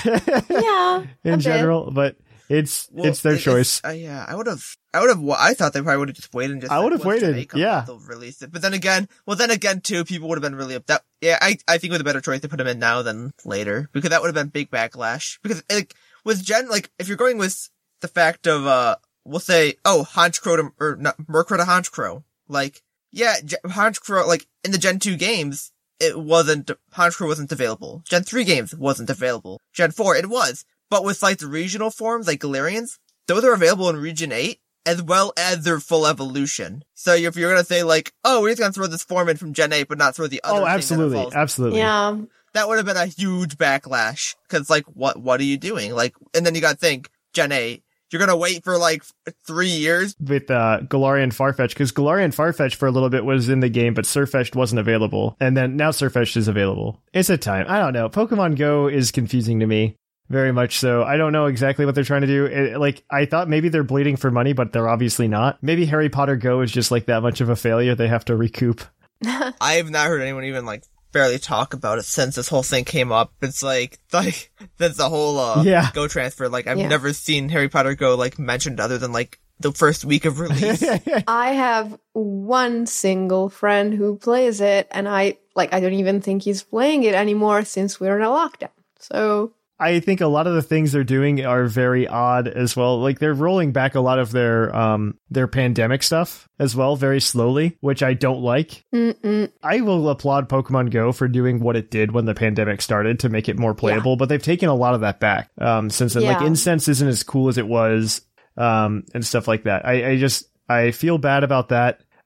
yeah. In general, bit. but it's well, it's their it, choice. Uh, yeah, I would have. I would have. I thought they probably would have just waited and just. I like, would have waited. Yeah, they'll release it. But then again, well, then again, too, people would have been really upset. Yeah, I I think it was a better choice to put them in now than later because that would have been big backlash. Because like with Gen, like if you're going with the fact of uh, we'll say, oh, Honchkrow to or not Murkrow to Honchkrow, like yeah, Honchkrow, like in the Gen two games, it wasn't Honchkrow wasn't available. Gen three games wasn't available. Gen four it was, but with like the regional forms like Galarians, those are available in Region eight. As well as their full evolution. So if you're gonna say like, oh, we're just gonna throw this form in from Gen eight, but not throw the other. Oh, absolutely, absolutely. Yeah, that would have been a huge backlash. Because like, what what are you doing? Like, and then you gotta think Gen eight. You're gonna wait for like three years with uh, Galarian Farfetch, because Galarian Farfetch for a little bit was in the game, but Sirfetch'd wasn't available, and then now Sirfetch'd is available. It's a time. I don't know. Pokemon Go is confusing to me. Very much so. I don't know exactly what they're trying to do. It, like, I thought maybe they're bleeding for money, but they're obviously not. Maybe Harry Potter Go is just like that much of a failure they have to recoup. I have not heard anyone even like barely talk about it since this whole thing came up. It's like, like that's the whole uh, yeah. Go transfer. Like, I've yeah. never seen Harry Potter Go like mentioned other than like the first week of release. I have one single friend who plays it, and I like I don't even think he's playing it anymore since we're in a lockdown. So. I think a lot of the things they're doing are very odd as well. Like they're rolling back a lot of their um their pandemic stuff as well, very slowly, which I don't like. Mm-mm. I will applaud Pokemon Go for doing what it did when the pandemic started to make it more playable, yeah. but they've taken a lot of that back um since then. Yeah. Like Incense isn't as cool as it was um and stuff like that. I, I just I feel bad about that.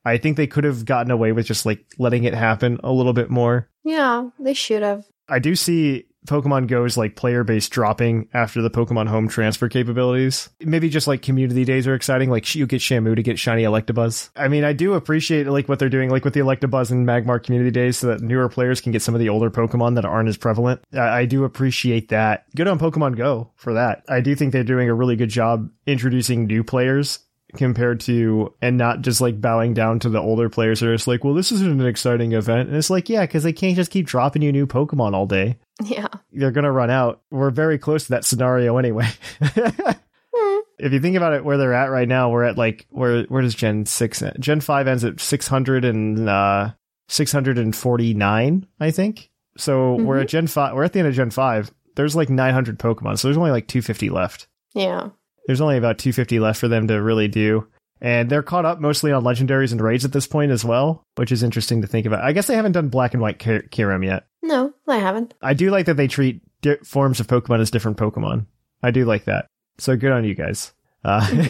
I think they could have gotten away with just like letting it happen a little bit more. Yeah, they should have. I do see Pokemon Go's like player base dropping after the Pokemon Home transfer capabilities. Maybe just like community days are exciting, like you get Shamu to get shiny Electabuzz. I mean, I do appreciate like what they're doing, like with the Electabuzz and Magmar community days, so that newer players can get some of the older Pokemon that aren't as prevalent. I, I do appreciate that. Good on Pokemon Go for that. I do think they're doing a really good job introducing new players compared to, and not just like bowing down to the older players who are just like, well, this isn't an exciting event. And it's like, yeah, because they can't just keep dropping you new Pokemon all day. Yeah. They're going to run out. We're very close to that scenario anyway. mm. If you think about it, where they're at right now, we're at like, where where does Gen six end? Gen five ends at six hundred and, uh, six hundred forty-nine, I think. So mm-hmm. we're at Gen five, we're at the end of Gen five. There's like nine hundred Pokemon, so there's only like two hundred fifty left. Yeah. There's only about two hundred fifty left for them to really do. And they're caught up mostly on legendaries and raids at this point as well, which is interesting to think about. I guess they haven't done Black and White Kyurem yet. No, I haven't. I do like that they treat di- forms of Pokemon as different Pokemon. I do like that. So good on you guys. Uh,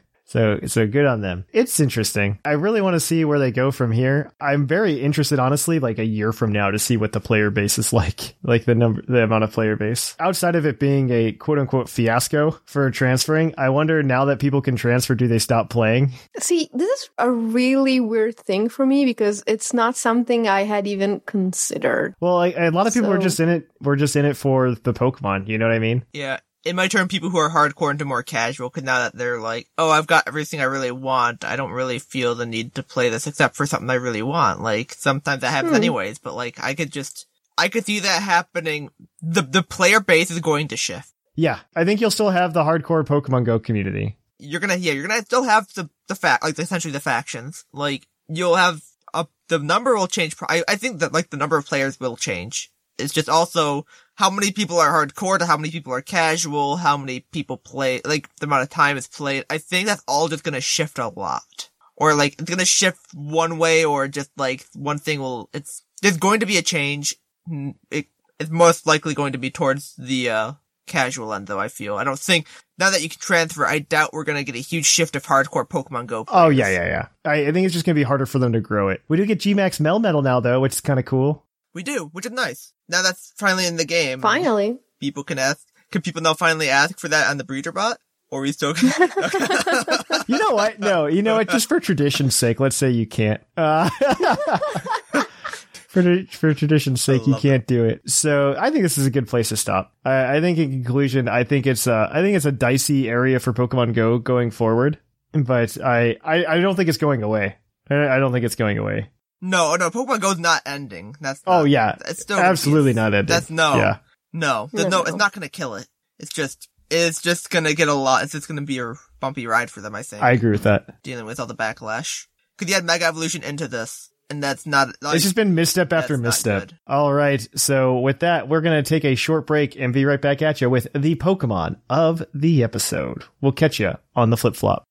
so so good on them. It's interesting. I really want to see where they go from here. I'm very interested, honestly, like a year from now to see what the player base is like, like the number, the amount of player base. Outside of it being a quote unquote fiasco for transferring, I wonder now that people can transfer, do they stop playing? See, this is a really weird thing for me because it's not something I had even considered. Well, I, a lot of people so... were just in it. Were just in it for the Pokemon. You know what I mean? Yeah. It might turn people who are hardcore into more casual, because now that they're like, oh, I've got everything I really want, I don't really feel the need to play this except for something I really want. Like, sometimes that happens hmm. anyways, but like, I could just, I could see that happening. The, the player base is going to shift. Yeah, I think you'll still have the hardcore Pokemon Go community. You're gonna, yeah, you're gonna still have the, the fact, like, essentially the factions. Like, you'll have, a, the number will change, I, I think that, like, the number of players will change. It's just also how many people are hardcore to how many people are casual, how many people play, like the amount of time it's played. I think that's all just gonna shift a lot. Or like, it's gonna shift one way or just like one thing will, it's, there's going to be a change. It, it's most likely going to be towards the, uh, casual end though, I feel. I don't think, now that you can transfer, I doubt we're gonna get a huge shift of hardcore Pokemon Go players. Oh yeah, yeah, yeah. I, I think it's just gonna be harder for them to grow it. We do get G MAX Melmetal now though, which is kinda cool. We do, which is nice. Now that's finally in the game. Finally. People can ask, can people now finally ask for that on the breeder bot? Or are we still You know what? No, you know what? Just for tradition's sake, let's say you can't. Uh, for for tradition's sake, you can't do it. So I think this is a good place to stop. I, I think in conclusion, I think it's a, I think it's a dicey area for Pokemon Go going forward. But I, I, I don't think it's going away. I, I don't think it's going away. No, no, Pokemon Go's not ending. That's not, oh yeah, it's still absolutely not ending. That's no, yeah. no, no, no, it's not going to kill it. It's just, it's just going to get a lot. It's just going to be a bumpy ride for them, I think. I agree with that. Dealing with all the backlash, because you had Mega Evolution into this, and that's not. Like, it's just been misstep after misstep. All right, so with that, we're going to take a short break and be right back at you with the Pokemon of the episode. We'll catch you on the flip flop.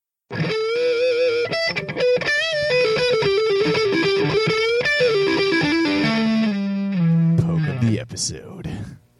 The episode.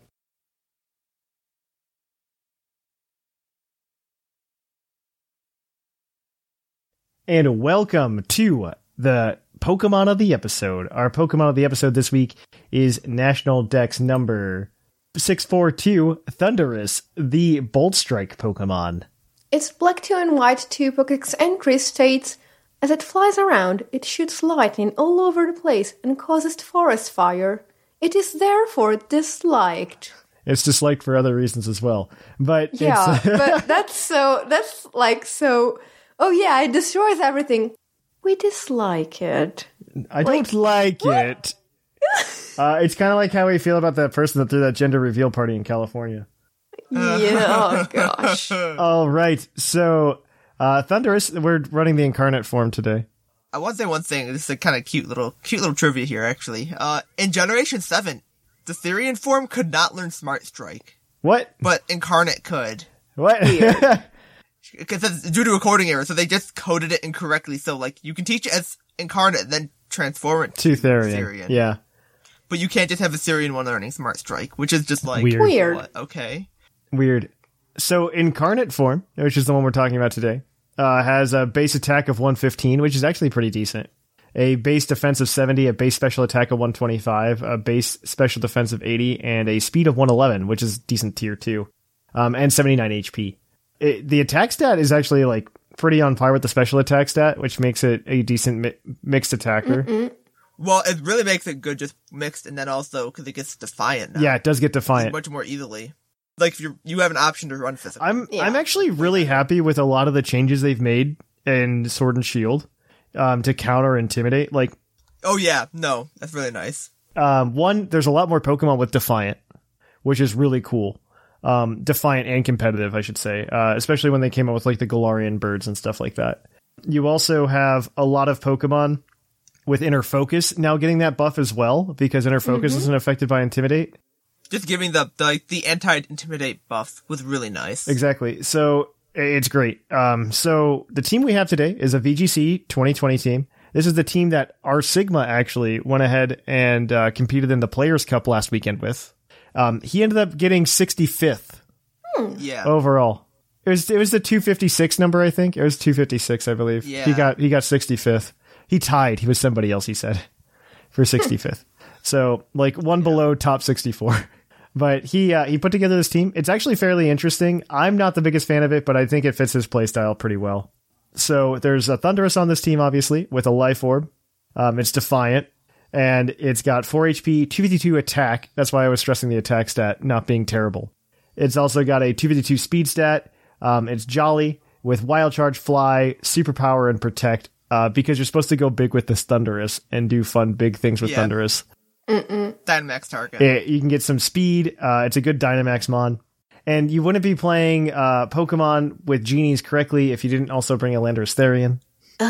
And welcome to the Pokemon of the episode. Our Pokemon of the episode this week is National Dex number six four two, Thundurus, the Bolt Strike Pokemon. Its Black two and White two Pokedex entry states, as it flies around, it shoots lightning all over the place and causes forest fire. It is therefore disliked. It's disliked for other reasons as well. But yeah, it's but that's so, that's like so, oh yeah, it destroys everything. We dislike it. I like, don't like what? it. uh, it's kind of like how we feel about that person that threw that gender reveal party in California. Yeah, oh gosh. All right, so uh, Thundurus, we're running the incarnate form today. I want to say one thing. This is a kind of cute little, cute little trivia here, actually. Uh, in Generation seven, the Therian form could not learn Smart Strike. What? But Incarnate could. What? Because it's due to a coding error, so they just coded it incorrectly. So, like, you can teach it as Incarnate and then transform it to, to Therian. Therian. Yeah. But you can't just have a Therian one learning Smart Strike, which is just like... Weird. Weird. What? Okay. Weird. So, Incarnate form, which is the one we're talking about today, uh, has a base attack of one fifteen, which is actually pretty decent. A base defense of seventy, a base special attack of one twenty-five, a base special defense of eighty, and a speed of one eleven, which is decent tier two, um, and seventy-nine H P. It, the attack stat is actually like pretty on par with the special attack stat, which makes it a decent mi- mixed attacker. Mm-mm. Well, it really makes it good just mixed, and then also because it gets Defiant now. Yeah, it does get Defiant. Much more easily. Like, if you you have an option to run physical. I'm Yeah. I'm actually really happy with a lot of the changes they've made in Sword and Shield um, to counter Intimidate. Like, oh yeah, no, that's really nice. Um, one, there's a lot more Pokemon with Defiant, which is really cool. Um, Defiant and competitive, I should say, uh, especially when they came out with like the Galarian birds and stuff like that. You also have a lot of Pokemon with Inner Focus now getting that buff as well, because Inner Focus Mm-hmm. isn't affected by Intimidate. Just giving the the, like, the anti-intimidate buff was really nice. Exactly. So it's great. Um, so the team we have today is a V G C twenty twenty team. This is the team that our Sigma actually went ahead and uh, competed in the Players' Cup last weekend with. Um, he ended up getting sixty-fifth Yeah. overall. It was it was the two fifty-six number, I think. It was two fifty-six, I believe. Yeah. He got he got sixty-fifth. He tied. He was somebody else, he said, for sixty-fifth. So like one below top sixty-four. But he uh, he put together this team. It's actually fairly interesting. I'm not the biggest fan of it, but I think it fits his playstyle pretty well. So there's a Thundurus on this team, obviously, with a Life Orb. Um, it's Defiant, and it's got four H P, two fifty-two attack. That's why I was stressing the attack stat not being terrible. It's also got a two fifty-two speed stat. Um, it's Jolly with Wild Charge, Fly, Superpower, and Protect, uh, because you're supposed to go big with this Thundurus and do fun big things with Yeah. Thundurus. Mm-mm. Dynamax target. It, you can get some speed. Uh, it's a good Dynamax mon. And you wouldn't be playing uh, Pokemon with genies correctly if you didn't also bring a Landorus Therian.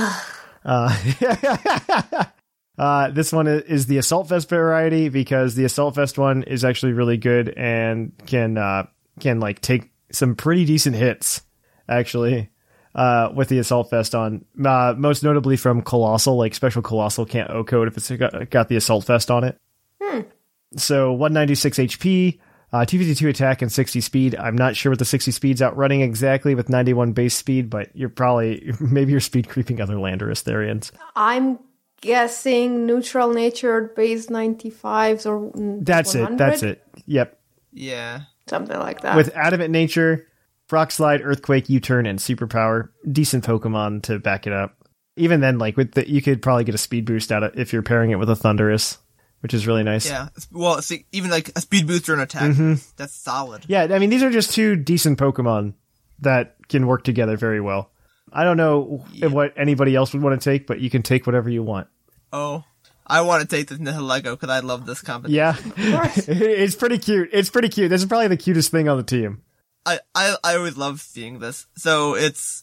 Uh, uh, this one is the Assault Vest variety, because the Assault Vest one is actually really good and can uh, can like take some pretty decent hits, actually, uh, with the Assault Vest on. Uh, most notably from Colossal, like Special Colossal can't O-code if it's got, got the Assault Vest on it. Hmm. So one ninety-six H P, uh, two fifty-two attack, and sixty speed. I'm not sure what the sixty speed's outrunning exactly with ninety-one base speed, but you're probably, maybe you're speed creeping other Landorus Therians. I'm guessing neutral natured base ninety-fives or mm, That's one hundred? it, that's it. Yep. Yeah. Something like that. With Adamant Nature, Rock Slide, Earthquake, U-Turn, and Superpower, decent Pokemon to back it up. Even then, like with the, you could probably get a speed boost out of if you're pairing it with a Thundurus, which is really nice. Yeah. Well, see, even like a speed booster and attack, Mm-hmm. that's solid. Yeah, I mean, these are just two decent Pokemon that can work together very well. I don't know Yeah. what anybody else would want to take, but you can take whatever you want. Oh, I want to take this Nihilego because I love this competition. Yeah, course. it's pretty cute. It's pretty cute. This is probably the cutest thing on the team. I, I, I always love seeing this. So it's,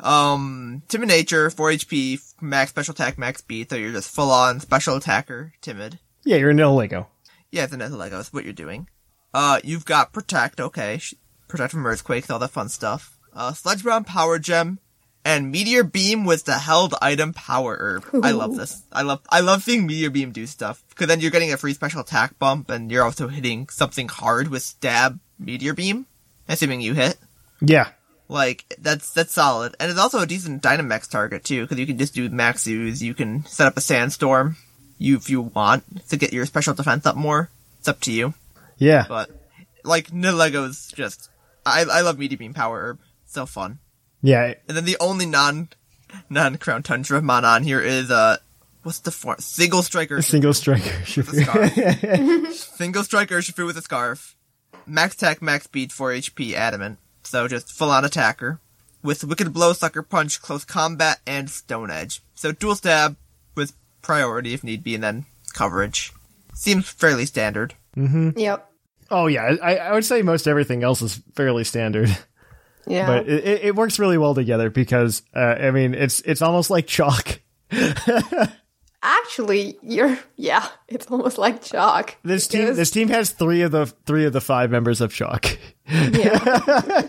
um, Timid Nature, four H P, max special attack, max speed, so you're just full on special attacker, timid. Yeah, you're a Nihilego. Yeah, it's a Nihilego, that's what you're doing. Uh, you've got Protect, okay, sh- Protect from Earthquakes, all that fun stuff. Uh, Sludge Bomb, Power Gem, and Meteor Beam was the held item Power Herb. I love this. I love, I love seeing Meteor Beam do stuff, because then you're getting a free special attack bump, and you're also hitting something hard with Stab, Meteor Beam, assuming you hit. Yeah, Like, that's, that's solid. And it's also a decent Dynamax target, too, because you can just do Max Ooze, you can set up a Sandstorm, you, if you want, to get your special defense up more. It's up to you. yeah. But, like, Nihilego's just, I, I love Meteor Beam Power Herb. So fun. Yeah, And then the only non, non-Crown Tundra mon on here is, uh, what's the form? Single Striker. single striker. With a scarf. Single Striker Shifu with a scarf. Max attack, max speed, four H P, adamant. So just full-on attacker. With Wicked Blow, Sucker Punch, Close Combat, and Stone Edge. So dual stab with priority if need be, and then coverage. Seems fairly standard. Yep. Oh yeah, I, I would say most everything else is fairly standard, Yeah. but it, it, it works really well together because uh, I mean it's it's almost like chalk. Actually, you're yeah, it's almost like chalk. This team because- this team has three of the three of the five members of chalk. Yeah.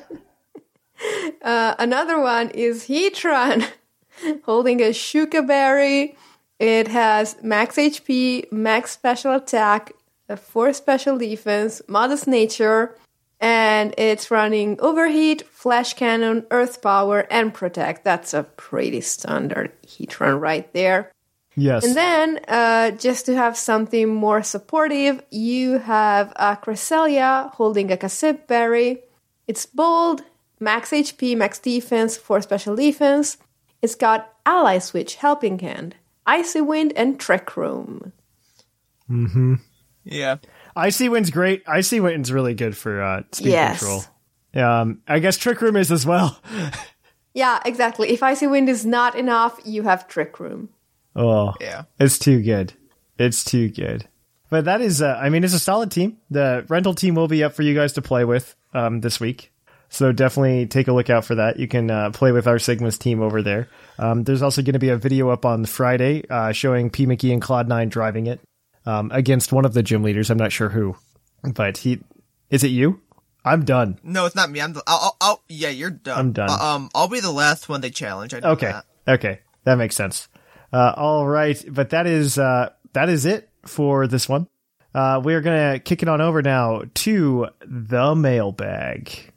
uh, another one is Heatran, holding a Shuka Berry. It has max H P, max special attack, a four special defense, modest nature, And it's running Overheat, Flash Cannon, Earth Power, and Protect. That's a pretty standard heat run right there. Yes. And then, uh, just to have something more supportive, you have a Cresselia holding a Kasib Berry. It's bold, max H P, max defense, four special defense. It's got Ally Switch, Helping Hand, Icy Wind, and Trick Room. Mm-hmm. Yeah. Icy Wind's great. Icy Wind's really good for uh, speed yes. control. Um, I guess Trick Room is as well. Yeah, exactly. If Icy Wind is not enough, you have Trick Room. Oh, yeah. It's too good. It's too good. But that is, uh, I mean, it's a solid team. The rental team will be up for you guys to play with um, this week. So definitely take a look out for that. You can uh, play with our Sigma's team over there. Um, there's also going to be a video up on Friday uh, showing P. McKee and Cloud nine driving it. Um, against one of the gym leaders. I'm not sure who, but he, is it you? I'm done. No, it's not me. I'm the, I'll, I'll, I'll yeah, you're done. I'm done. Uh, um, I'll be the last one they challenge. I know okay. That. Okay. That makes sense. Uh, all right. But that is, uh, that is it for this one. Uh, we're going to kick it on over now to the mailbag.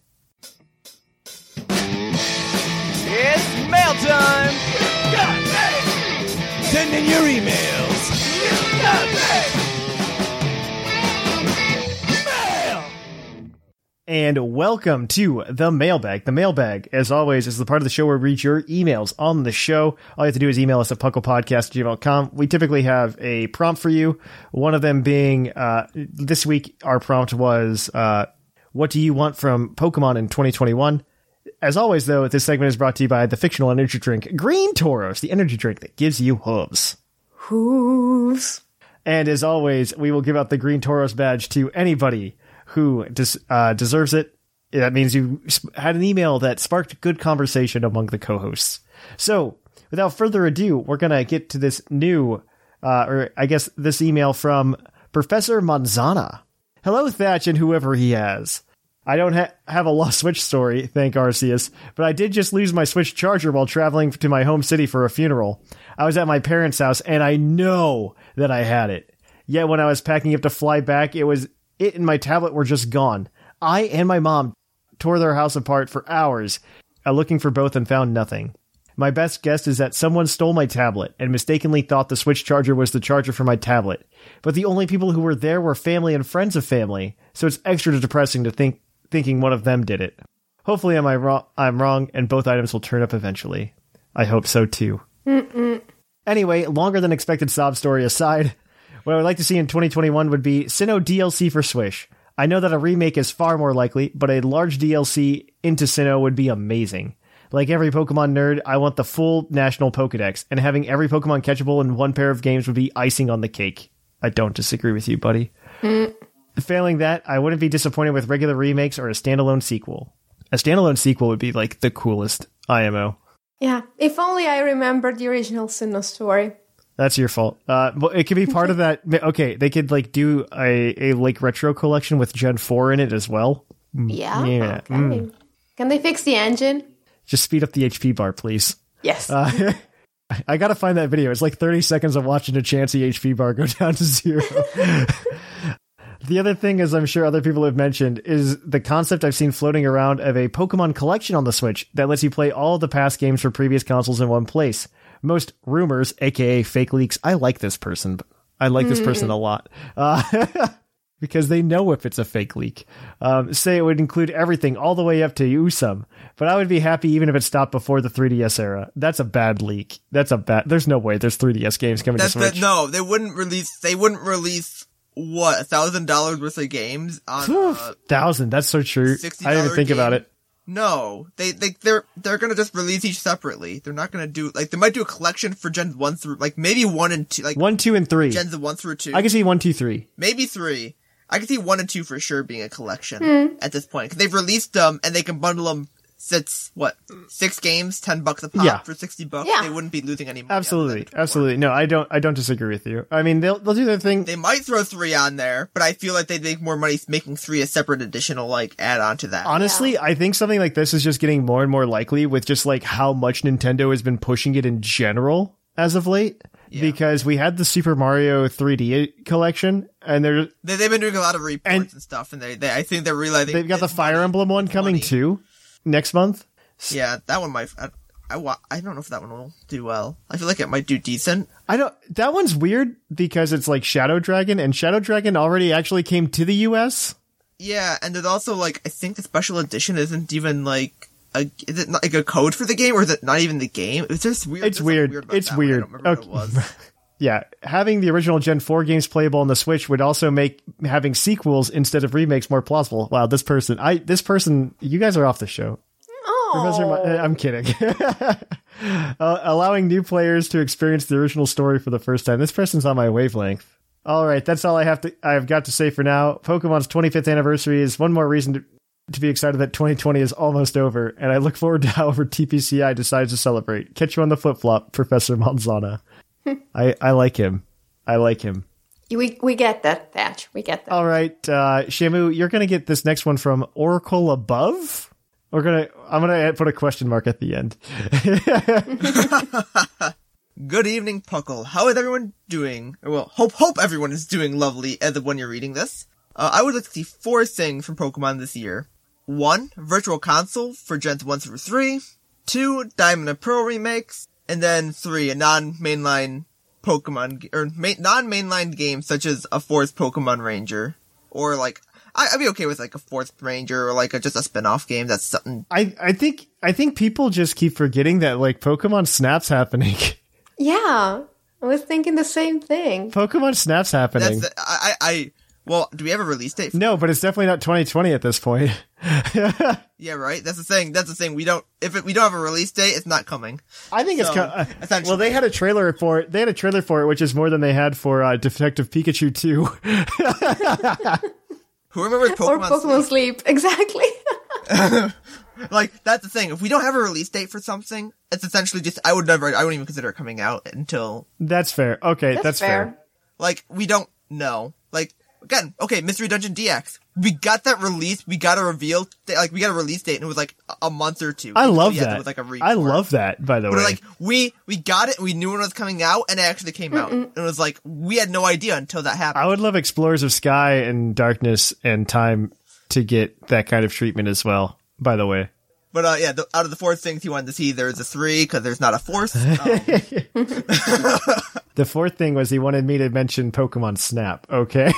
It's mail time! Send in your emails! Mail! And welcome to the mailbag. The mailbag, as always, is the part of the show where we read your emails on the show. All you have to do is email us at pucklepodcast at gmail dot com. We typically have a prompt for you. One of them being, uh, this week, our prompt was, uh, what do you want from Pokemon in twenty twenty-one? As always, though, this segment is brought to you by the fictional energy drink Green Tauros, the energy drink that gives you hooves. Hooves. And as always, we will give out the Green Tauros badge to anybody who des- uh, deserves it. That means you had an email that sparked good conversation among the co-hosts. So, without further ado, we're going to get to this new, uh, or I guess this email from Professor Manzana. Hello, Thatch, and whoever he has. I don't ha- have a lost Switch story, thank Arceus, but I did just lose my Switch charger while traveling to my home city for a funeral. I was at my parents' house, and I know that I had it. Yet when I was packing up to fly back, it was it and my tablet were just gone. I and my mom tore their house apart for hours, uh, looking for both and found nothing. My best guess is that someone stole my tablet and mistakenly thought the Switch charger was the charger for my tablet. But the only people who were there were family and friends of family, so it's extra depressing to think thinking one of them did it. Hopefully am I wrong, I'm wrong, and both items will turn up eventually. I hope so too. Mm-mm. Anyway, longer than expected sob story aside, what I would like to see in twenty twenty-one would be Sinnoh D L C for Swish. I know that a remake is far more likely, but a large D L C into Sinnoh would be amazing. Like every Pokemon nerd, I want the full national Pokedex, and having every Pokemon catchable in one pair of games would be icing on the cake. I don't disagree with you, buddy. Mm. Failing that, I wouldn't be disappointed with regular remakes or a standalone sequel. A standalone sequel would be like the coolest I M O. Yeah, if only I remembered the original Sinnoh story. That's your fault. Uh, well, it could be part of that. Okay, they could like do a, a like retro collection with Gen four in it as well. Yeah. Yeah. Okay. Mm. Can they fix the engine? Just speed up the H P bar, please. Yes. Uh, I gotta find that video. It's like thirty seconds of watching a Chansey H P bar go down to zero. The other thing, as I'm sure other people have mentioned, is the concept I've seen floating around of a Pokemon collection on the Switch that lets you play all of the past games for previous consoles in one place. Most rumors, aka fake leaks, I like this person. I like mm. this person a lot. Uh, because they know if it's a fake leak. Um, say it would include everything all the way up to Usum. But I would be happy even if it stopped before the three D S era. That's a bad leak. That's a bad... There's no way there's three D S games coming That's to Switch. The, no, they wouldn't release... They wouldn't release... What, a thousand dollars worth of games on uh, thousand? That's so true. I didn't even think game? about it. No, they they they're they're gonna just release each separately. They're not gonna do like they might do a collection for Gen one through like maybe one and two, like one, two, and three. Gens one through two. I can see one, two, three. Maybe three. I can see one and two for sure being a collection mm. at this point because they've released them um, and they can bundle them. Sits what six games, ten bucks a pop yeah. for sixty bucks. Yeah. They wouldn't be losing any money. Absolutely, absolutely. No, I don't. I don't disagree with you. I mean, they'll they'll do their thing. They might throw three on there, but I feel like they'd make more money making three a separate additional like add on to that. Honestly, yeah. I think something like this is just getting more and more likely with just like how much Nintendo has been pushing it in general as of late. Yeah. Because we had the Super Mario three D collection, and they're they, they've been doing a lot of reports and, and stuff, and they, they I think they're realizing they've got the Fire Emblem one coming money. too next month. Yeah, that one might. I, I, I don't know if that one will do well. I feel like it might do decent. I don't. That one's weird because it's like Shadow Dragon, and Shadow Dragon already actually came to the U S. Yeah, and it also like I think the special edition isn't even like. A, is it not like a code for the game, or is it not even the game? It's just weird. It's weird. weird it's weird. Okay. What it was. Yeah, having the original Gen four games playable on the Switch would also make having sequels instead of remakes more plausible. Wow, this person, I this person, you guys are off the show. Oh, I'm kidding. uh, allowing new players to experience the original story for the first time. This person's on my wavelength. All right, that's all I have to. I've got to say for now. Pokemon's twenty-fifth anniversary is one more reason to. to be excited that twenty twenty is almost over, and I look forward to however T P C I decides to celebrate. Catch you on the flip-flop, Professor Manzana. I, I like him. I like him. We we get that, Thatch. We get that. All right, uh, Shamu, you're going to get this next one from Oracle Above? We're gonna. I'm going to put a question mark at the end. Good evening, Puckle. How is everyone doing? Well, hope hope everyone is doing lovely as of when you're reading this. Uh, I would like to see four things from Pokemon this year. One, Virtual Console for Gens one through three. Two, Diamond and Pearl remakes. And then three, a non-mainline Pokemon, or ma- non-mainline game such as a fourth Pokemon Ranger. Or like, I- I'd be okay with like a fourth Ranger or like a, just a spin-off game that's something. I, I think, I think people just keep forgetting that like Pokemon Snap's happening. Yeah, I was thinking the same thing. Pokemon Snap's happening. That's the, I, I, Well, do we have a release date? For no, but it's definitely not twenty twenty at this point. Yeah, right. That's the thing. That's the thing. We don't. If it, we don't have a release date, it's not coming. I think so, it's co- uh, well. They had a trailer for it. They had a trailer for it, which is more than they had for uh, Detective Pikachu two. Who remembers Pokemon? Or Pokemon Sleep? Sleep. Exactly. Like that's the thing. If we don't have a release date for something, it's essentially just. I would never. I wouldn't even consider it coming out until. That's fair. Okay, that's, that's fair. fair. Like we don't know. Like. Again, okay, Mystery Dungeon D X. We got that release. We got a reveal. Like we got a release date, and it was like a month or two. I love so, yeah, that. It was like a I love that. By the but way, like we we got it. We knew when it was coming out, and it actually came Mm-mm. out. And it was like we had no idea until that happened. I would love Explorers of Sky and Darkness and Time to get that kind of treatment as well. By the way. But uh, yeah, the, out of the four things he wanted to see, there's a three because there's not a fourth. Um. The fourth thing was he wanted me to mention Pokemon Snap. Okay.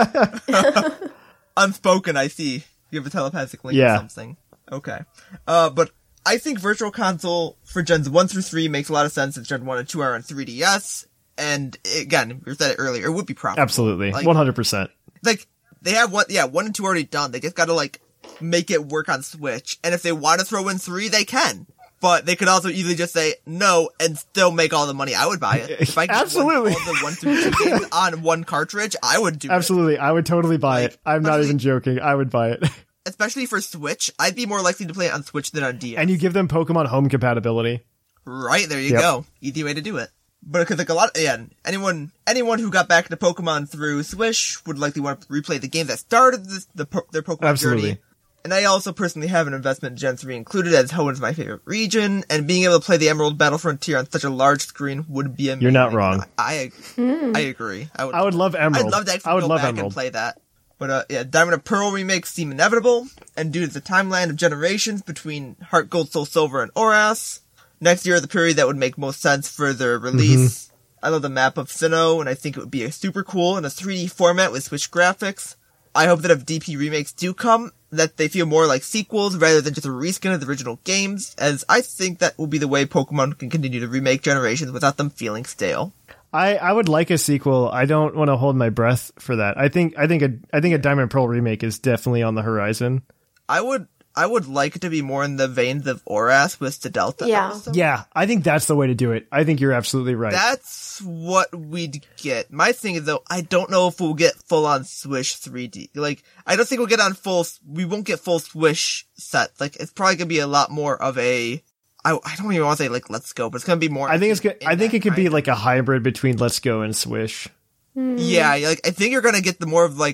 Unspoken, I see. You have a telepathic link yeah. or something. Okay. Uh, but I think Virtual Console for Gens one through three makes a lot of sense since Gen one and two are on three D S. And again, you said it earlier, it would be profitable. Absolutely. Like, one hundred percent. Like, they have one, yeah, one and two already done. They just gotta like, make it work on Switch. And if they want to throw in three, they can. But they could also easily just say no and still make all the money. I would buy it. If I could Absolutely. One, all the one through two games on one cartridge, I would do Absolutely. it. Absolutely. I would totally buy like, it. I'm not even joking. I would buy it. Especially for Switch. I'd be more likely to play it on Switch than on D S. And you give them Pokemon Home compatibility. Right. There you yep. go. Easy way to do it. But because like a lot, yeah, anyone, anyone who got back into Pokemon through Switch would likely want to replay the game that started this, the, their Pokemon Absolutely. journey. And I also personally have an investment in Gen three included, as Hoenn is my favorite region, and being able to play the Emerald Battle Frontier on such a large screen would be amazing. You're not wrong. I I, mm. I agree. I would, I would love Emerald. I'd love to actually I would go love back Emerald. and play that. But uh, yeah, Diamond and Pearl remakes seem inevitable, and due to the timeline of generations between Heart Gold, Soul Silver, and Oras, next year is the period that would make most sense for their release. Mm-hmm. I love the map of Sinnoh, and I think it would be super cool in a three D format with Switch graphics. I hope that if D P remakes do come, that they feel more like sequels rather than just a reskin of the original games, as I think that will be the way Pokemon can continue to remake generations without them feeling stale. I, I would like a sequel. I don't want to hold my breath for that. I think I think a I think a Diamond and Pearl remake is definitely on the horizon. I would I would like it to be more in the veins of Oras with the Delta yeah. episode. Yeah, I think that's the way to do it. I think you're absolutely right. That's what we'd get. My thing is, though, I don't know if we'll get full-on Swish three D. Like, I don't think we'll get on full, we won't get full Swish sets. Like, it's probably gonna be a lot more of a, I, I don't even want to say, like, Let's Go, but it's gonna be more. I think it's good. I think it could be like a hybrid between Let's Go and Swish. Mm. Yeah, like, I think you're gonna get the more of, like,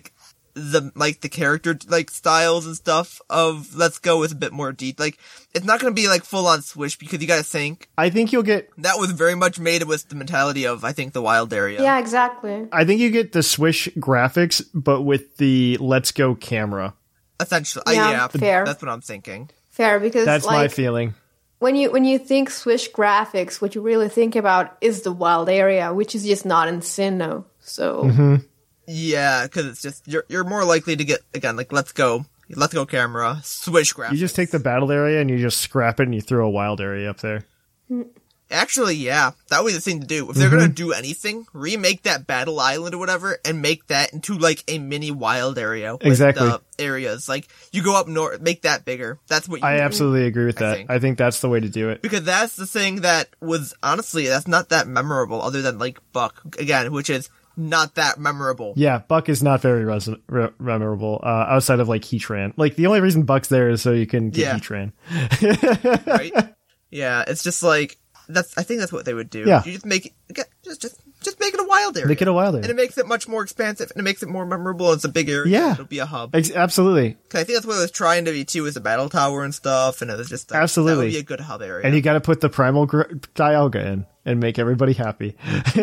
the, like, the character, like, styles and stuff of Let's Go with a bit more deep. Like, it's not gonna be, like, full-on Swish, because you gotta think. I think you'll get... That was very much made with the mentality of, I think, the wild area. Yeah, exactly. I think you get the Swish graphics, but with the Let's Go camera. Essentially. Yeah, uh, yeah fair. That's what I'm thinking. Fair, because, That's like, my feeling. When you when you think Swish graphics, what you really think about is the wild area, which is just not in Sinnoh. So... Mm-hmm. Yeah, because it's just, you're you're more likely to get, again, like, Let's Go, Let's Go camera, Swish graphics. You just take the battle area and you just scrap it and you throw a wild area up there. Actually, yeah, that would be the thing to do. If they're Mm-hmm. gonna do anything, remake that battle island or whatever, and make that into, like, a mini wild area. With, Exactly. uh, areas. Like, you go up north, make that bigger. That's what you I do. absolutely agree with I that. think. I think that's the way to do it. Because that's the thing that was, honestly, that's not that memorable, other than, like, Buck, again, which is not that memorable. Yeah, Buck is not very res- re- memorable, uh, outside of, like, Heatran. Like, the only reason Buck's there is so you can get Yeah. Heatran. Right? Yeah, it's just like, that's, I think that's what they would do. Yeah. You just make it, again, just, just, just make it a wild area. Make it a wild area. And it makes it much more expansive, and it makes it more memorable. It's a big area. Yeah. It'll be a hub. Ex- absolutely. Cause I think that's what it was trying to be too, is a battle tower and stuff, and it was just, like, Absolutely. that would be a good hub area. And you gotta put the Primal Gr- Dialga in and make everybody happy.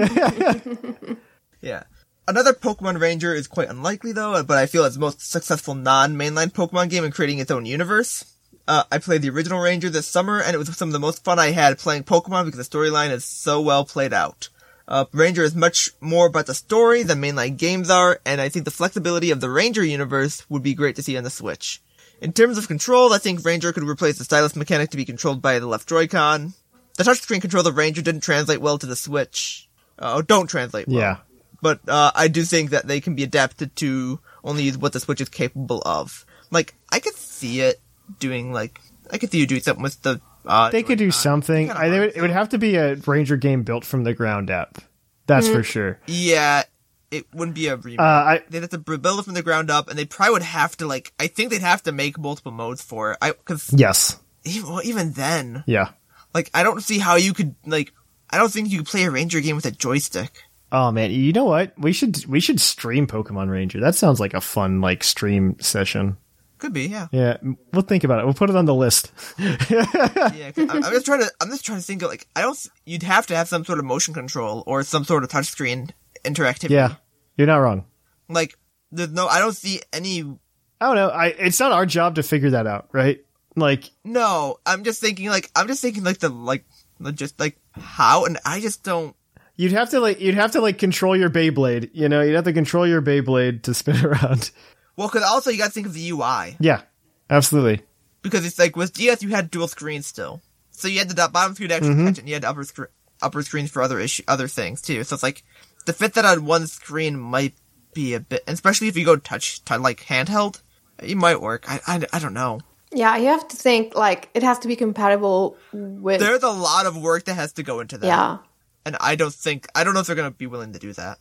Yeah. Another Pokemon Ranger is quite unlikely though, but I feel it's the most successful non-mainline Pokemon game in creating its own universe. Uh, I played the original Ranger this summer, and it was some of the most fun I had playing Pokemon because the storyline is so well played out. Uh, Ranger is much more about the story than mainline games are, and I think the flexibility of the Ranger universe would be great to see on the Switch. In terms of control, I think Ranger could replace the stylus mechanic to be controlled by the left Joy-Con. The touchscreen control of Ranger didn't translate well to the Switch. Uh, don't translate well. Yeah. But, uh, I do think that they can be adapted to only use what the Switch is capable of. Like, I could see it doing, like, I could see you doing something with the, uh... They could do Joy-Con. something. Kinda I, they hard would, to it would say. have to be a Ranger game built from the ground up. That's for sure. Yeah, it wouldn't be a remake. Uh, I, They'd have to build it from the ground up, and they probably would have to, like, I think they'd have to make multiple modes for it. I, cause, yes. even, well, even then, Yeah. like, I don't see how you could, like, I don't think you could play a Ranger game with a joystick. Oh man, you know what? We should we should stream Pokemon Ranger. That sounds like a fun like stream session. Could be, yeah. Yeah, we'll think about it. We'll put it on the list. Yeah, 'cause I'm, I'm just trying to, I'm just trying to think of, like, I don't, you'd have to have some sort of motion control or some sort of touchscreen interactivity. Yeah, you're not wrong. Like, there's no, I don't see any, I don't know. I it's not our job to figure that out, right? Like, no, I'm just thinking, like, I'm just thinking, like, the, like, just, like, how, and I just don't, you'd have to like you'd have to like control your Beyblade. You know, you'd have to control your Beyblade to spin around. well, cause also you gotta think of the U I. Yeah, absolutely. Because it's like, with D S you had dual screens still. So you had the do- bottom screen to actually Mm-hmm. touch it, and you had upper, scr- upper screens for other issue, other things too. So it's like, to fit that on one screen might be a bit, and especially if you go touch, to like handheld, it might work. I, I, I don't know. Yeah, you have to think, like, it has to be compatible with... There's a lot of work that has to go into that. Yeah, And I don't think, I don't know if they're gonna be willing to do that.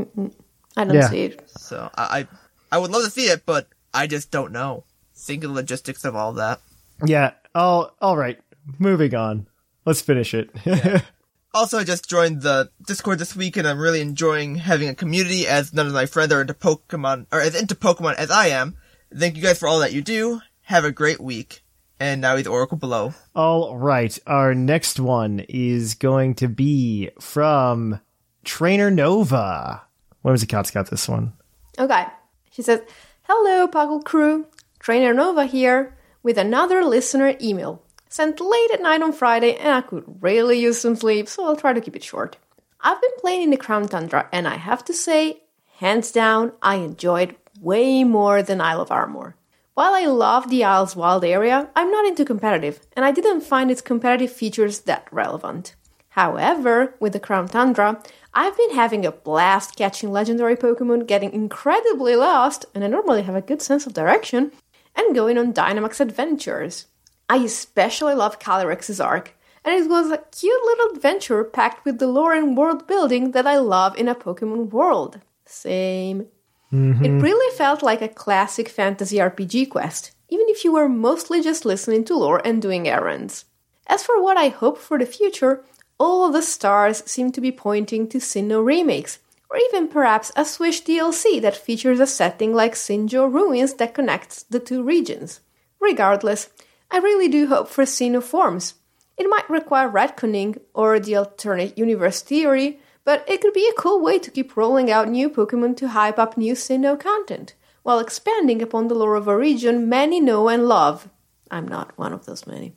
I don't Yeah. see it. So, I, I, I would love to see it, but I just don't know. Think of the logistics of all that. Yeah. Oh, all right. Moving on. Let's finish it. Also, I just joined the Discord this week, and I'm really enjoying having a community, as none of my friends are into Pokemon, or as into Pokemon as I am. Thank you guys for all that you do. Have a great week. And now he's Oracle below. All right. Our next one is going to be from Trainer Nova. Whimsicot's got this one. Okay. She says, hello, Puckle crew. Trainer Nova here with another listener email. Sent late at night on Friday, and I could really use some sleep, so I'll try to keep it short. I've been playing in the Crown Tundra, and I have to say, hands down, I enjoyed way more than Isle of Armor. While I love the Isle's wild area, I'm not into competitive, and I didn't find its competitive features that relevant. However, with the Crown Tundra, I've been having a blast catching legendary Pokemon, getting incredibly lost, and I normally have a good sense of direction, and going on Dynamax adventures. I especially love Calyrex's arc, and it was a cute little adventure packed with the lore and world building that I love in a Pokemon world. Same. Mm-hmm. It really felt like a classic fantasy R P G quest, even if you were mostly just listening to lore and doing errands. As for what I hope for the future, all of the stars seem to be pointing to Sinnoh remakes, or even perhaps a Swish D L C that features a setting like Sinnoh Ruins that connects the two regions. Regardless, I really do hope for Sinnoh forms. It might require retconning or the alternate universe theory, but it could be a cool way to keep rolling out new Pokemon to hype up new Sinnoh content, while expanding upon the lore of a region many know and love. I'm not one of those many.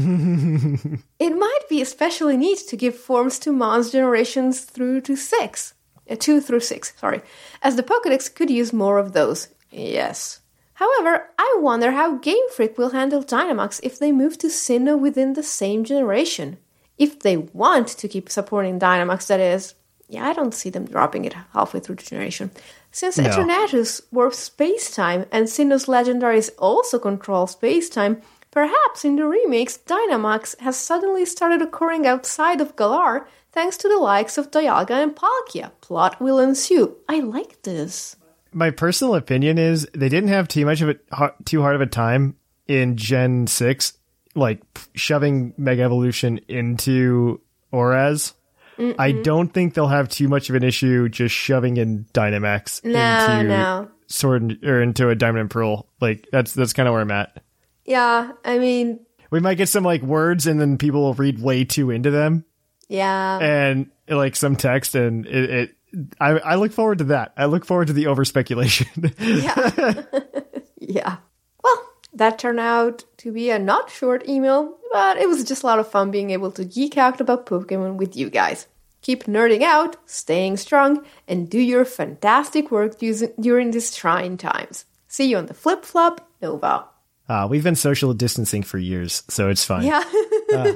It might be especially neat to give forms to Mons generations through to six. Uh, two through six, sorry. As the Pokédex could use more of those. Yes. However, I wonder how Game Freak will handle Dynamax if they move to Sinnoh within the same generation. If they want to keep supporting Dynamax, that is. Yeah, I don't see them dropping it halfway through the generation. Since no. Eternatus warps space-time and Sinnoh's legendaries also control space-time, perhaps in the remakes, Dynamax has suddenly started occurring outside of Galar thanks to the likes of Dialga and Palkia. Plot will ensue. I like this. My personal opinion is they didn't have too much of it, too hard of a time in Gen six, like shoving Mega Evolution into Oraz. Mm-mm. I don't think they'll have too much of an issue just shoving in Dynamax no, into no. Sword or into a Diamond and Pearl. Like that's that's kind of where I'm at. Yeah, I mean, we might get some like words and then people will read way too into them. Yeah, and like some text, and it. it I, I look forward to that. I look forward to the over speculation. yeah, yeah. Well, that turned out to be a not short email, but it was just a lot of fun being able to geek out about Pokemon with you guys. Keep nerding out, staying strong, and do your fantastic work using, during these trying times. See you on the Flip Flop, Nova. Uh, we've been social distancing for years, so it's fine. Yeah. uh.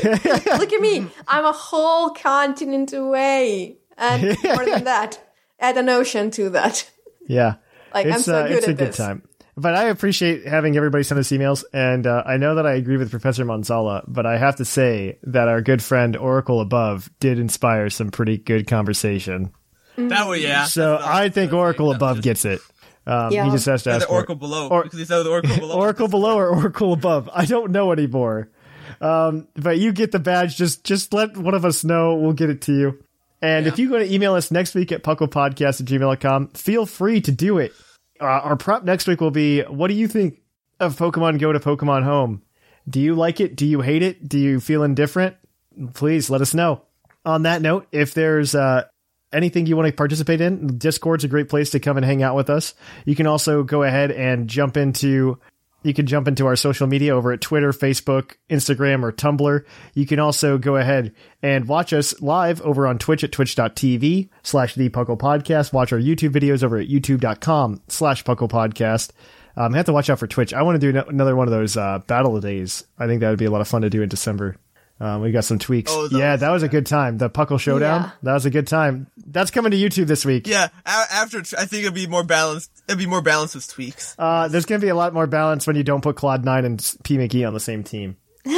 Look at me. I'm a whole continent away. And more than that, add an ocean to that. Yeah. Like, it's, I'm so uh, good it's at a good this. time. But I appreciate having everybody send us emails, and uh, I know that I agree with Professor Monzala, but I have to say that our good friend Oracle Above did inspire some pretty good conversation. That way, yeah. So I think Oracle Above just... gets it. Um, yeah. He just has to yeah, ask the Oracle Below, or, because he said the Oracle Below. Oracle Below or Oracle Above. I don't know anymore. Um, but you get the badge. Just just let one of us know. We'll get it to you. And yeah. if you go to email us next week at pucklepodcast at gmail dot com, feel free to do it. Uh, our prompt next week will be, what do you think of Pokemon Go to Pokemon Home? Do you like it? Do you hate it? Do you feel indifferent? Please let us know. On that note, if there's uh, anything you want to participate in, Discord's a great place to come and hang out with us. You can also go ahead and jump into... You can jump into our social media over at Twitter, Facebook, Instagram, or Tumblr. You can also go ahead and watch us live over on Twitch at twitch.tv slash the Puckle Podcast. Watch our YouTube videos over at youtube.com slash Puckle Podcast. Um, I have to watch out for Twitch. I want to do another one of those uh, battle days. I think that would be a lot of fun to do in December. Um, we got some tweaks. Oh, that yeah, was, that was a good time. The Puckle Showdown. Yeah. That was a good time. That's coming to YouTube this week. Yeah, after I think it'll be more balanced. It'll be more balanced with tweaks. Uh, there's going to be a lot more balance when you don't put Cloud nine and P. McGee on the same team.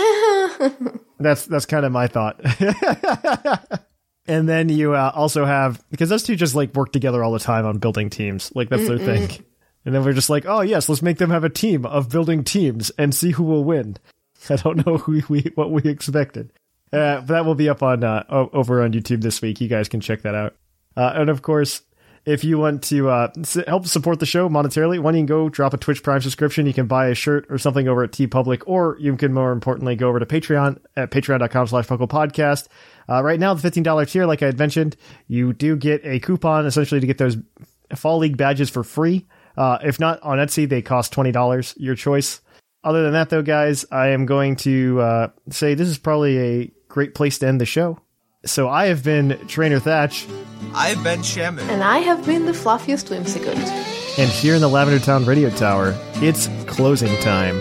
that's that's kind of my thought. And then you uh, also have, because those two just like work together all the time on building teams. Like that's Mm-mm. their thing. And then we're just like, oh yes, let's make them have a team of building teams and see who will win. I don't know who we what we expected. Uh, but that will be up on uh, over on YouTube this week. You guys can check that out. Uh, and of course, if you want to uh, help support the show monetarily, why don't you go drop a Twitch Prime subscription? You can buy a shirt or something over at TeePublic, or you can more importantly go over to Patreon at patreon.com slash Puckle Podcast. Uh, right now, the fifteen dollars tier, like I had mentioned, you do get a coupon essentially to get those Fall League badges for free. Uh, if not, on Etsy, they cost twenty dollars, your choice. Other than that, though, guys, I am going to uh, say this is probably a great place to end the show. So I have been Trainer Thatch. I've been Shaman. And I have been the fluffiest Whimsicott. And here in the Lavender Town Radio Tower, it's closing time.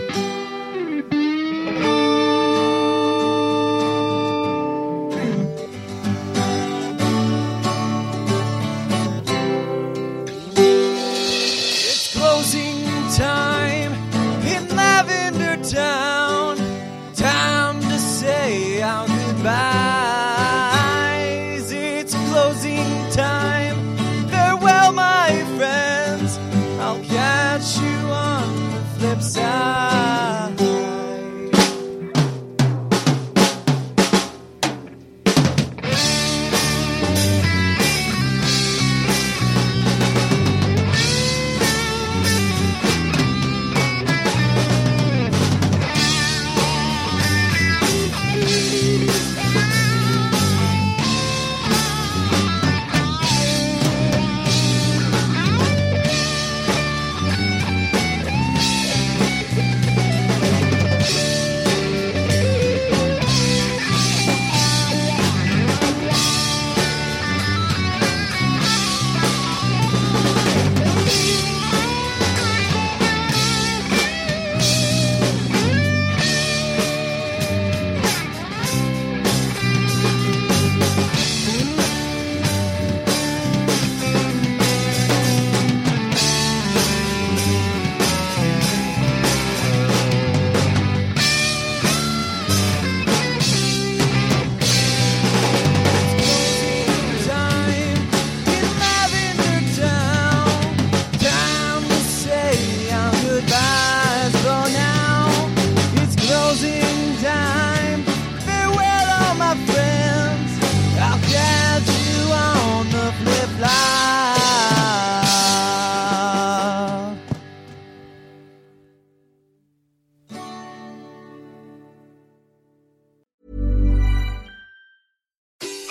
It's closing time in Lavender Town. Time to say our goodbyes. It's closing time. Farewell, my friends. I'll catch you on the flip side.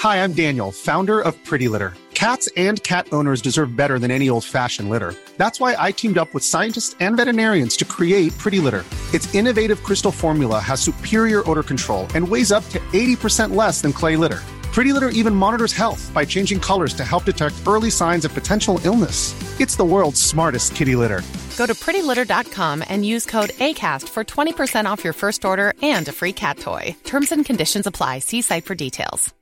Hi, I'm Daniel, founder of Pretty Litter. Cats and cat owners deserve better than any old-fashioned litter. That's why I teamed up with scientists and veterinarians to create Pretty Litter. Its innovative crystal formula has superior odor control and weighs up to eighty percent less than clay litter. Pretty Litter even monitors health by changing colors to help detect early signs of potential illness. It's the world's smartest kitty litter. Go to pretty litter dot com and use code ACAST for twenty percent off your first order and a free cat toy. Terms and conditions apply. See site for details.